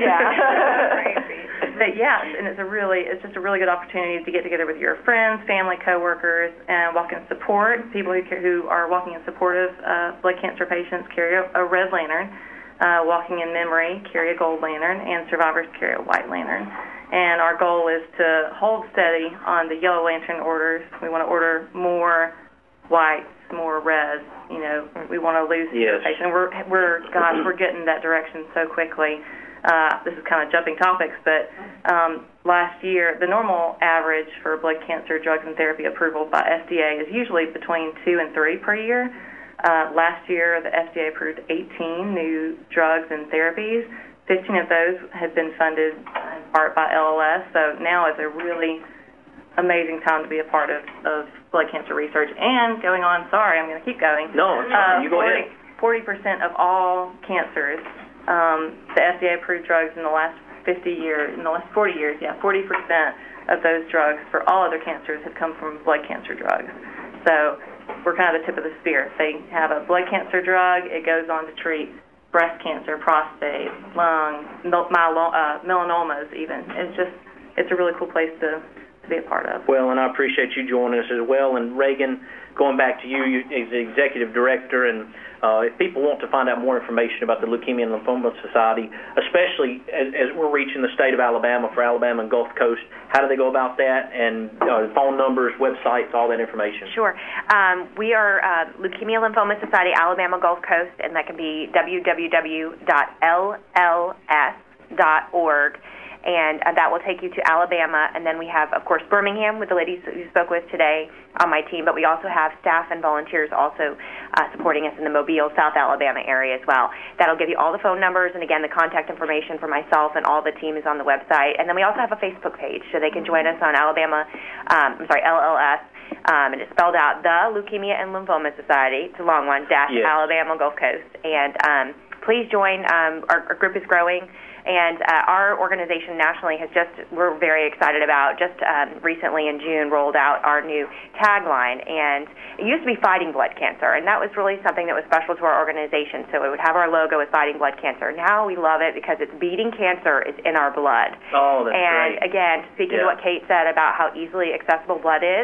Yeah. But yeah, and it's a really, it's just a really good opportunity to get together with your friends, family, coworkers, and walk in support. People who care, who are walking in support of uh, blood cancer patients carry a, a red lantern. Uh, walking in memory carry a gold lantern, and survivors carry a white lantern. And our goal is to hold steady on the yellow lantern orders. We want to order more whites, more reds. You know, we want to lose Yes. the patient. We're, we're, gosh, we're getting that direction so quickly. Uh, this is kind of jumping topics, but um, last year, the normal average for blood cancer drugs and therapy approvals by F D A is usually between two and three per year. Uh, last year, the F D A approved eighteen new drugs and therapies. fifteen of those have been funded in part by L L S, so now is a really amazing time to be a part of, of blood cancer research. And going on, sorry, I'm going to keep going. No, it's fine. You go ahead. forty percent of all cancers, um, the F D A-approved drugs in the last fifty years, in the last forty years, yeah, forty percent of those drugs for all other cancers have come from blood cancer drugs. So we're kind of the tip of the spear. They have a blood cancer drug, it goes on to treat breast cancer, prostate, lung, myelo- uh, melanomas even. It's just, it's a really cool place to, to be a part of. Well, and I appreciate you joining us as well. And Reagan, going back to you, you as the executive director, and uh, if people want to find out more information about the Leukemia and Lymphoma Society, especially as, as we're reaching the state of Alabama for Alabama and Gulf Coast, how do they go about that? And uh, phone numbers, websites, all that information. Sure. Um, we are uh, Leukemia Lymphoma Society Alabama Gulf Coast, and that can be w w w dot l l s dot org. And uh, that will take you to Alabama. And then we have, of course, Birmingham with the ladies that you spoke with today on my team. But we also have staff and volunteers also uh, supporting us in the Mobile, South Alabama area as well. That'll give you all the phone numbers. And, again, the contact information for myself and all the team is on the website. And then we also have a Facebook page, so they can join us on Alabama, um, I'm sorry, L L S. Um, and it's spelled out, the Leukemia and Lymphoma Society. It's a long one, dash yes. Alabama Gulf Coast. And um, please join. Um, our, our group is growing. And uh, our organization nationally has just, we're very excited about, just um, recently in June rolled out our new tagline. And it used to be Fighting Blood Cancer, and that was really something that was special to our organization. So it would have our logo as Fighting Blood Cancer. Now we love it because it's beating cancer. It's in our blood. Oh, that's and great. again, speaking yeah. to what Kate said about how easily accessible blood is,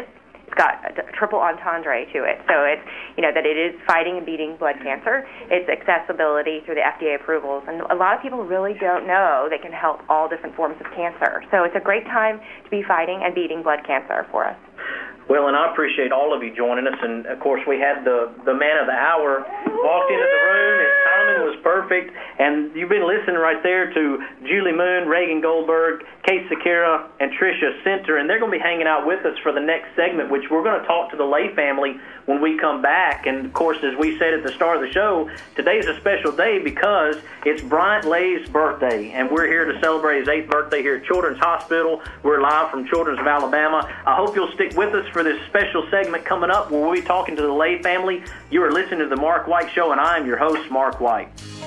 it's got a triple entendre to it. So it's, you know, that it is fighting and beating blood cancer. It's accessibility through the F D A approvals. And a lot of people really don't know they can help all different forms of cancer. So it's a great time to be fighting and beating blood cancer for us. Well, and I appreciate all of you joining us. And, of course, we had the, the man of the hour walked into the room. His timing was perfect. And you've been listening right there to Julie Moon, Reagan Goldberg, Kate Sakara, and Tricia Center. And they're going to be hanging out with us for the next segment, which we're going to talk to the Lay family when we come back. And, of course, as we said at the start of the show, today's a special day because it's Bryant Lay's birthday. And we're here to celebrate his eighth birthday here at Children's Hospital. We're live from Children's of Alabama. I hope you'll stick with us for this special segment coming up where we'll be talking to the Lay family. You are listening to The Mark White Show, and I am your host, Mark White.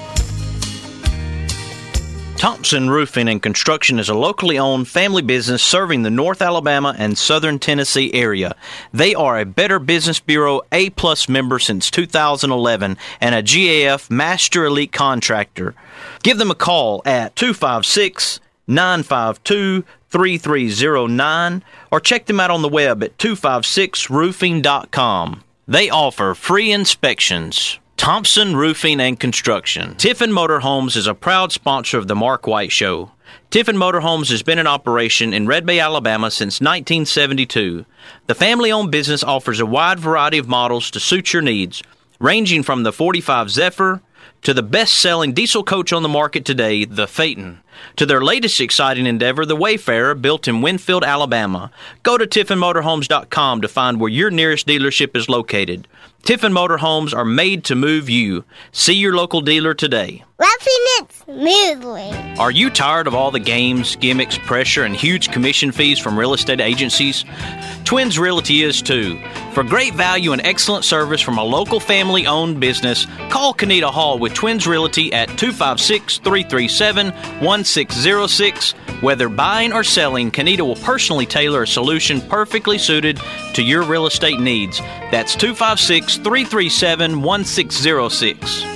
Thompson Roofing and Construction is a locally owned family business serving the North Alabama and Southern Tennessee area. They are a Better Business Bureau A-plus member since two thousand eleven and a G A F Master Elite Contractor. Give them a call at two five six, nine five two, three three zero nine or check them out on the web at two five six roofing dot com. They offer free inspections. Thompson Roofing and Construction. Tiffin Motorhomes is a proud sponsor of the Mark White Show. Tiffin Motorhomes has been in operation in Red Bay, Alabama since nineteen seventy-two. The family-owned business offers a wide variety of models to suit your needs, ranging from the forty-five Zephyr to the best-selling diesel coach on the market today, the Phaeton, to their latest exciting endeavor, the Wayfarer, built in Winfield, Alabama. Go to tiffin motorhomes dot com to find where your nearest dealership is located. Tiffin Motorhomes are made to move you. See your local dealer today. Roughing it smoothly. Are you tired of all the games, gimmicks, pressure, and huge commission fees from real estate agencies? Twins Realty is too. For great value and excellent service from a local family-owned business, call Kenita Hall with Twins Realty at two five six, three three seven, one six zero six. Whether buying or selling, Kenita will personally tailor a solution perfectly suited to your real estate needs. That's two five six, three three seven, one six zero six.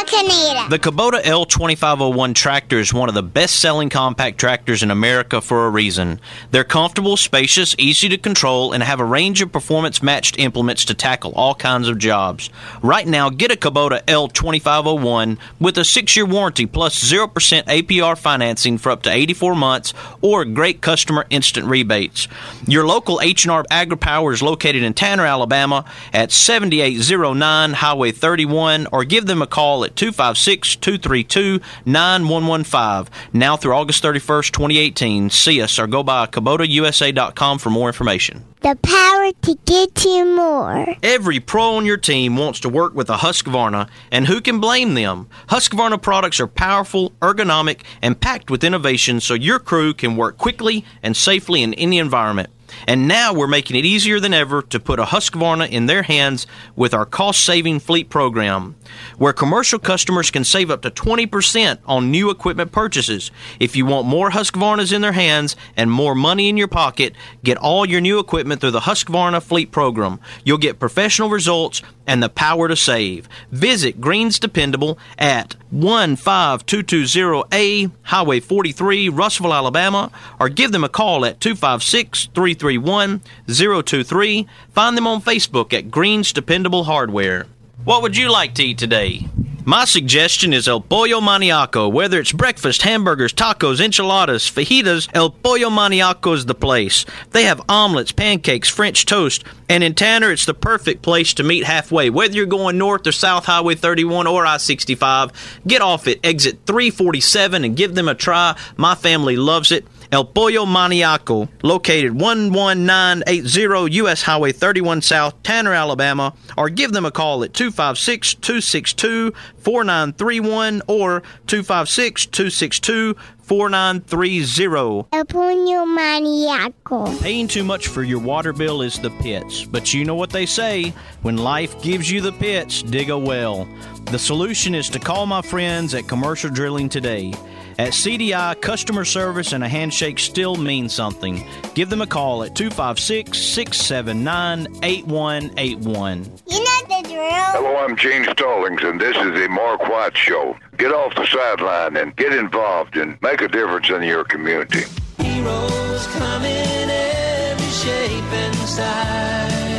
The Kubota L twenty-five oh one tractor is one of the best-selling compact tractors in America for a reason. They're comfortable, spacious, easy to control, and have a range of performance-matched implements to tackle all kinds of jobs. Right now, get a Kubota L twenty-five oh one with a six-year warranty plus zero percent A P R financing for up to eighty-four months or great customer instant rebates. Your local H and R Agri-Power is located in Tanner, Alabama at seventy-eight oh nine Highway thirty-one, or give them a call at two five six, two three two, nine one one five. Now through August thirty-first, twenty eighteen. See us or go by Kubota U S A dot com for more information. The power to get you more. Every pro on your team wants to work with a Husqvarna, and who can blame them? Husqvarna products are powerful, ergonomic, and packed with innovation so your crew can work quickly and safely in any environment. And now we're making it easier than ever to put a Husqvarna in their hands with our cost-saving fleet program, where commercial customers can save up to twenty percent on new equipment purchases. If you want more Husqvarnas in their hands and more money in your pocket, get all your new equipment through the Husqvarna fleet program. You'll get professional results and the power to save. Visit Green's Dependable at one five two two zero A Highway forty-three, Russellville, Alabama, or give them a call at two five six, three three one, zero two three. Find them on Facebook at Green's Dependable Hardware. What would you like to eat today? My suggestion is El Pollo Maniaco. Whether it's breakfast, hamburgers, tacos, enchiladas, fajitas, El Pollo Maniaco is the place. They have omelets, pancakes, French toast, and in Tanner, it's the perfect place to meet halfway. Whether you're going north or south Highway thirty-one or I sixty-five, get off at exit three forty-seven and give them a try. My family loves it. El Pollo Maniaco, located one one nine eight zero U S Highway thirty-one South, Tanner, Alabama, or give them a call at two five six, two six two, four nine three one or two five six, two six two, four nine three zero. El Pollo Maniaco. Paying too much for your water bill is the pits, but you know what they say, when life gives you the pits, dig a well. The solution is to call my friends at Commercial Drilling today. At C D I, customer service and a handshake still mean something. Give them a call at two five six, six seven nine, eight one eight one. You know the drill. Hello, I'm Gene Stallings, and this is the Mark White Show. Get off the sideline and get involved and make a difference in your community. Heroes come in every shape and size.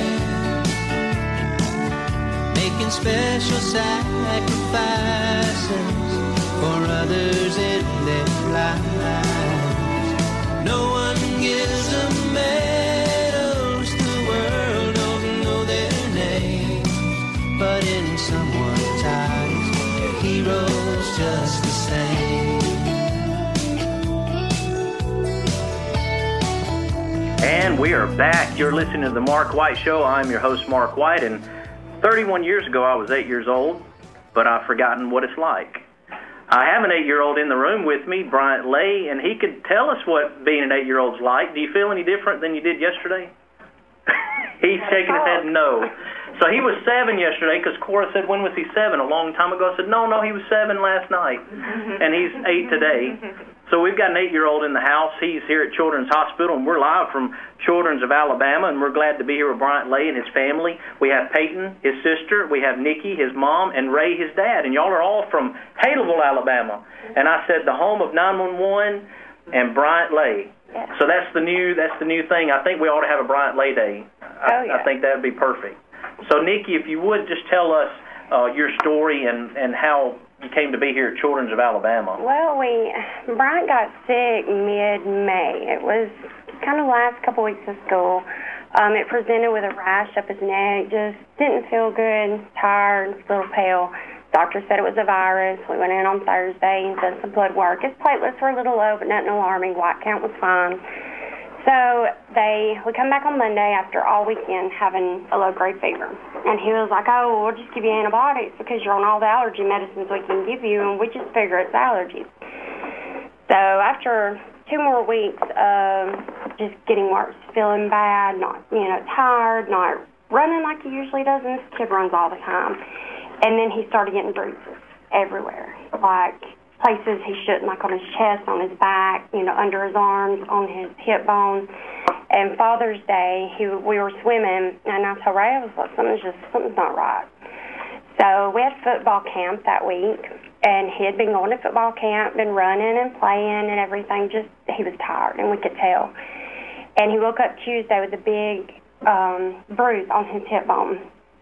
making special sacrifices for others in their lives. No one gives them medals, the world don't know their names, but in someone's eyes, they're heroes just the same. And we are back. You're listening to The Mark White Show. I'm your host, Mark White, and thirty-one years ago, I was eight years old, but I've forgotten what it's like. I have an eight-year-old in the room with me, Bryant Lay, and he could tell us what being an eight-year-old's like. Do you feel any different than you did yesterday? He's shaking his head no. So he was seven yesterday because Cora said, when was he seven? A long time ago. I said, no, no, he was seven last night, and he's eight today. So we've got an eight-year-old in the house. He's here at Children's Hospital, and we're live from Children's of Alabama, and we're glad to be here with Bryant Lay and his family. We have Peyton, his sister. We have Nikki, his mom, and Ray, his dad. And y'all are all from Haleville, Alabama. And I said the home of nine one one and Bryant Lay. Yeah. So that's the new that's the new thing. I think we ought to have a Bryant Lay Day. I, oh, yeah. I think that would be perfect. So, Nikki, if you would just tell us uh, your story and, and how you came to be here at Children's of Alabama. Well, we Bryant got sick mid-May. It was kind of last couple weeks of school. Um, it presented with a rash up his neck, just didn't feel good, tired, a little pale. Doctor said it was a virus. We went in on Thursday and did some blood work. His platelets were a little low, but nothing alarming. White count was fine. So they, we come back on Monday after all weekend having a low-grade fever. And he was like, oh, we'll just give you antibiotics because you're on all the allergy medicines we can give you, and we just figure it's allergies. So after two more weeks of just getting worse, feeling bad, not, you know, tired, not running like he usually does, and this kid runs all the time. And then he started getting bruises everywhere, like places he shouldn't, like on his chest, on his back, you know, under his arms, on his hip bone. And Father's Day, he we were swimming, and I told Ray, I was like, something's just, something's not right. So we had football camp that week, and he had been going to football camp, been running and playing and everything, just, he was tired, and we could tell. And he woke up Tuesday with a big um, bruise on his hip bone.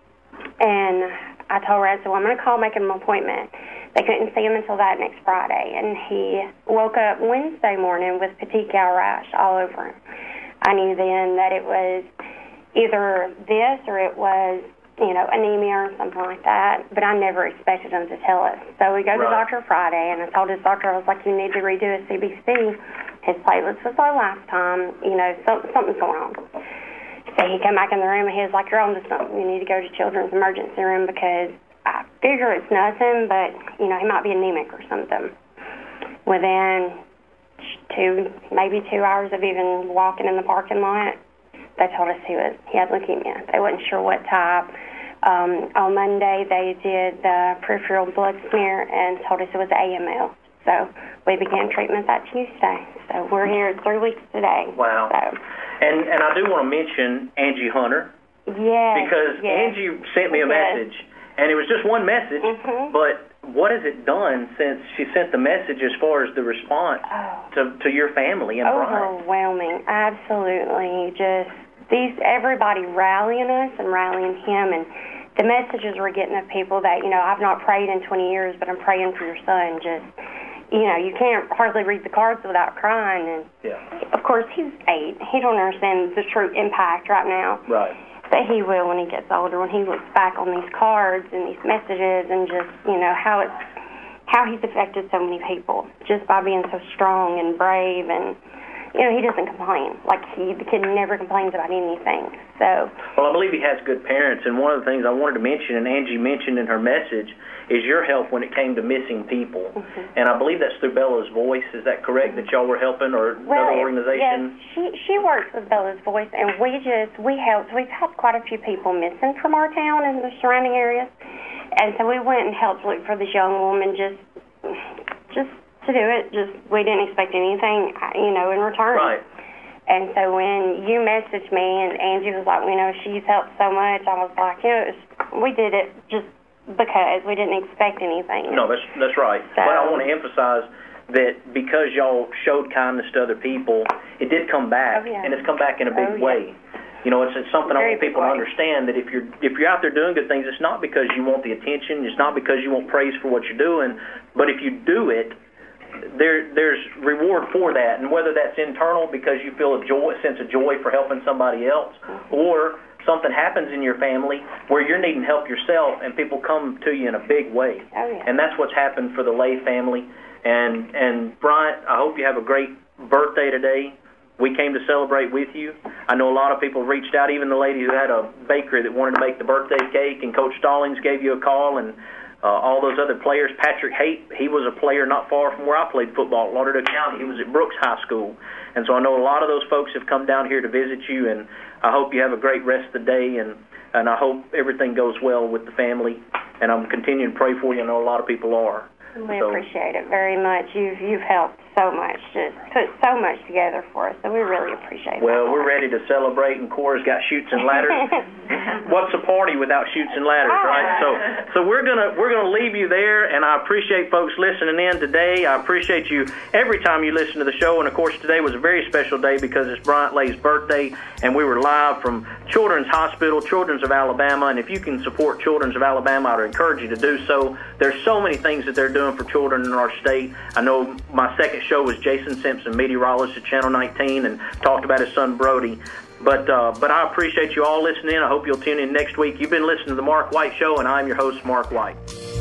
And I told Ray, I said, well, I'm going to call, make him an appointment. They couldn't see him until that next Friday, and he woke up Wednesday morning with petechial rash all over him. I knew then that it was either this or it was, you know, anemia or something like that, but I never expected him to tell us. So we go to the doctor Friday, and I told his doctor, I was like, you need to redo a C B C. His platelets was low last time, you know, some, something's going on. So he came back in the room, and he was like, you're on to something. You need to go to Children's Emergency Room because I figure it's nothing, but, you know, he might be anemic or something. Within two, maybe two hours of even walking in the parking lot, they told us he was he had leukemia. They wasn't sure what type. Um, on Monday, they did the peripheral blood smear and told us it was A M L. So we began treatment that Tuesday. So we're here three weeks today. Wow. So. And, and I do want to mention Angie Hunter. Yes. Because yes. Angie sent me a yes. message. And it was just one message, mm-hmm. but what has it done since she sent the message as far as the response oh. to, to your family and Brian? Overwhelming, absolutely. Just these everybody rallying us and rallying him, and the messages we're getting of people that, you know, I've not prayed in twenty years, but I'm praying for your son. Just, you know, you can't hardly read the cards without crying. And yeah. Of course, he's eight. He don't understand the true impact right now. Right. But he will when he gets older, when he looks back on these cards and these messages and just, you know, how it's, how he's affected so many people just by being so strong and brave. And, you know, he doesn't complain. Like, he, the kid never complains about anything. So. Well, I believe he has good parents. And one of the things I wanted to mention, and Angie mentioned in her message, is your help when it came to missing people. Mm-hmm. And I believe that's through Bella's Voice. Is that correct, that y'all were helping, or well, another organization? Yes, she, she works with Bella's Voice, and we just, we helped. We've had quite a few people missing from our town and the surrounding areas. And so we went and helped look for this young woman just, just to do it. Just, we didn't expect anything, you know, in return. Right. And so when you messaged me and Angie was like, you know, she's helped so much, I was like, you know, it was, we did it just because we didn't expect anything. No, that's that's right. So, but I want to emphasize that because y'all showed kindness to other people, it did come back, oh, yeah. and it's come back in a big oh, way. Yeah. You know, it's, it's something I want people to understand, that if you're if you're out there doing good things, it's not because you want the attention, it's not because you want praise for what you're doing, but if you do it, there there's reward for that, and whether that's internal because you feel a joy, a sense of joy for helping somebody else, or something happens in your family where you're needing help yourself, and people come to you in a big way. Oh, yeah. And that's what's happened for the Lay family. And and Bryant, I hope you have a great birthday today. We came to celebrate with you. I know a lot of people reached out, even the lady who had a bakery that wanted to make the birthday cake, and Coach Stallings gave you a call, and uh, all those other players. Patrick Haight, he was a player not far from where I played football at Lauderdale County. He was at Brooks High School. And so I know a lot of those folks have come down here to visit you, and I hope you have a great rest of the day, and, and I hope everything goes well with the family. And I'm continuing to pray for you. I know a lot of people are. We so, appreciate it very much. You've you've helped so much, just put so much together for us, so we really appreciate it. Well, we're ready to celebrate, and Cora's got chutes and ladders. What's a party without chutes and ladders, right? So, so we're gonna we're gonna leave you there, and I appreciate folks listening in today. I appreciate you every time you listen to the show, and of course today was a very special day because it's Bryant Lay's birthday, and we were live from Children's Hospital, Children's of Alabama. And if you can support Children's of Alabama, I'd encourage you to do so. There's so many things that they're doing for children in our state. I know my second show was Jason Simpson, meteorologist at Channel nineteen, and talked about his son Brody. But uh, but I appreciate you all listening in. I hope you'll tune in next week. You've been listening to The Mark White Show, and I'm your host, Mark White.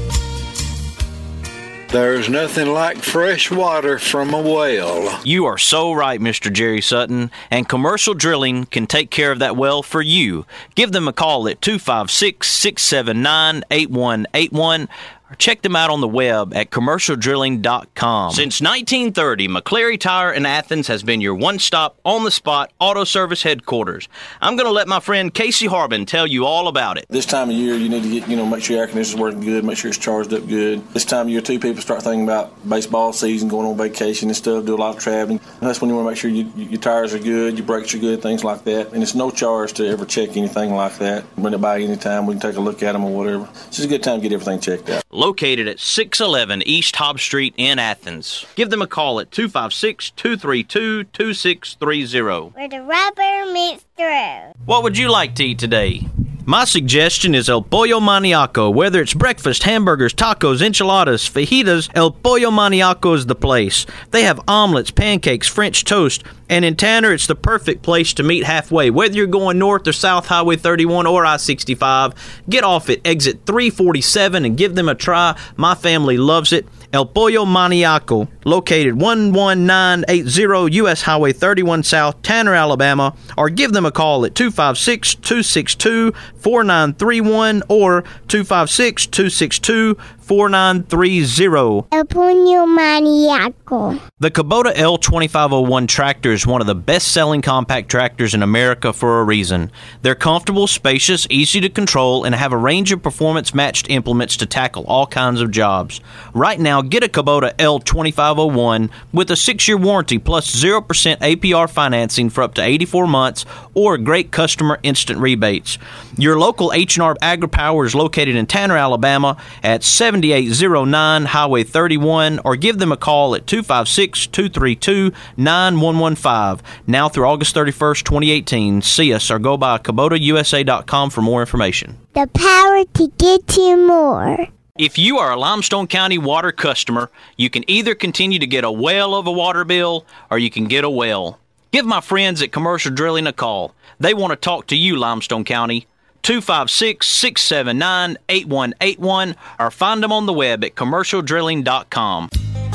There's nothing like fresh water from a well. You are so right, Mister Jerry Sutton, and Commercial Drilling can take care of that well for you. Give them a call at two five six, six seven nine, eight one eight one. Or check them out on the web at commercial drilling dot com. Since nineteen thirty, McCleary Tire in Athens has been your one-stop, on-the-spot auto service headquarters. I'm going to let my friend Casey Harbin tell you all about it. This time of year, you need to get, you know, make sure your air conditioner's working good, make sure it's charged up good. This time of year, too, people start thinking about baseball season, going on vacation and stuff, do a lot of traveling. And that's when you want to make sure you, you, your tires are good, your brakes are good, things like that. And it's no charge to ever check anything like that. Bring it by anytime. We can take a look at them or whatever. It's just a good time to get everything checked out. Located at six eleven East Hobbs Street in Athens. Give them a call at two five six, two three two, two six three zero. Where the rubber meets the road. What would you like to eat today? My suggestion is El Pollo Maniaco. Whether it's breakfast, hamburgers, tacos, enchiladas, fajitas, El Pollo Maniaco is the place. They have omelets, pancakes, French toast, and in Tanner, it's the perfect place to meet halfway. Whether you're going north or south Highway thirty-one or I sixty-five, get off at exit three forty-seven and give them a try. My family loves it. El Pollo Maniaco, located one one nine eight zero U S Highway thirty-one South, Tanner, Alabama, or give them a call at two five six, two six two, four nine three one or two five six, two six two, four nine three zero. El Pollo Maniaco. The Kubota L twenty-five oh one tractor is one of the best-selling compact tractors in America for a reason. They're comfortable, spacious, easy to control, and have a range of performance-matched implements to tackle all kinds of jobs. Right now, get a Kubota L twenty-five oh one with a six-year warranty plus zero percent A P R financing for up to eighty-four months or great customer instant rebates. Your local H and R AgriPower is located in Tanner, Alabama at seventy-eight oh nine Highway thirty-one, or give them a call at two five six, two three two, nine one one five. Now through August thirty-first, twenty eighteen. See us or go by Kubota U S A dot com for more information. The power to get you more. If you are a Limestone County water customer, you can either continue to get a whale of a water bill or you can get a well. Give my friends at Commercial Drilling a call. They want to talk to you, Limestone County. two five six, six seven nine, eight one eight one or find them on the web at commercial drilling dot com.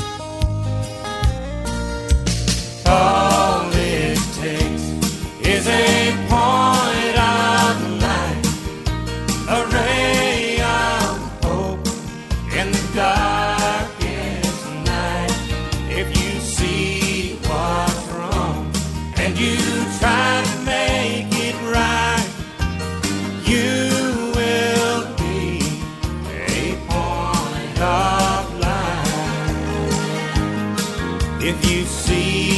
All it takes is a point of light, a ray of hope in the darkest night. If you see what's wrong and you try to make it right, you will be a point of light. If you see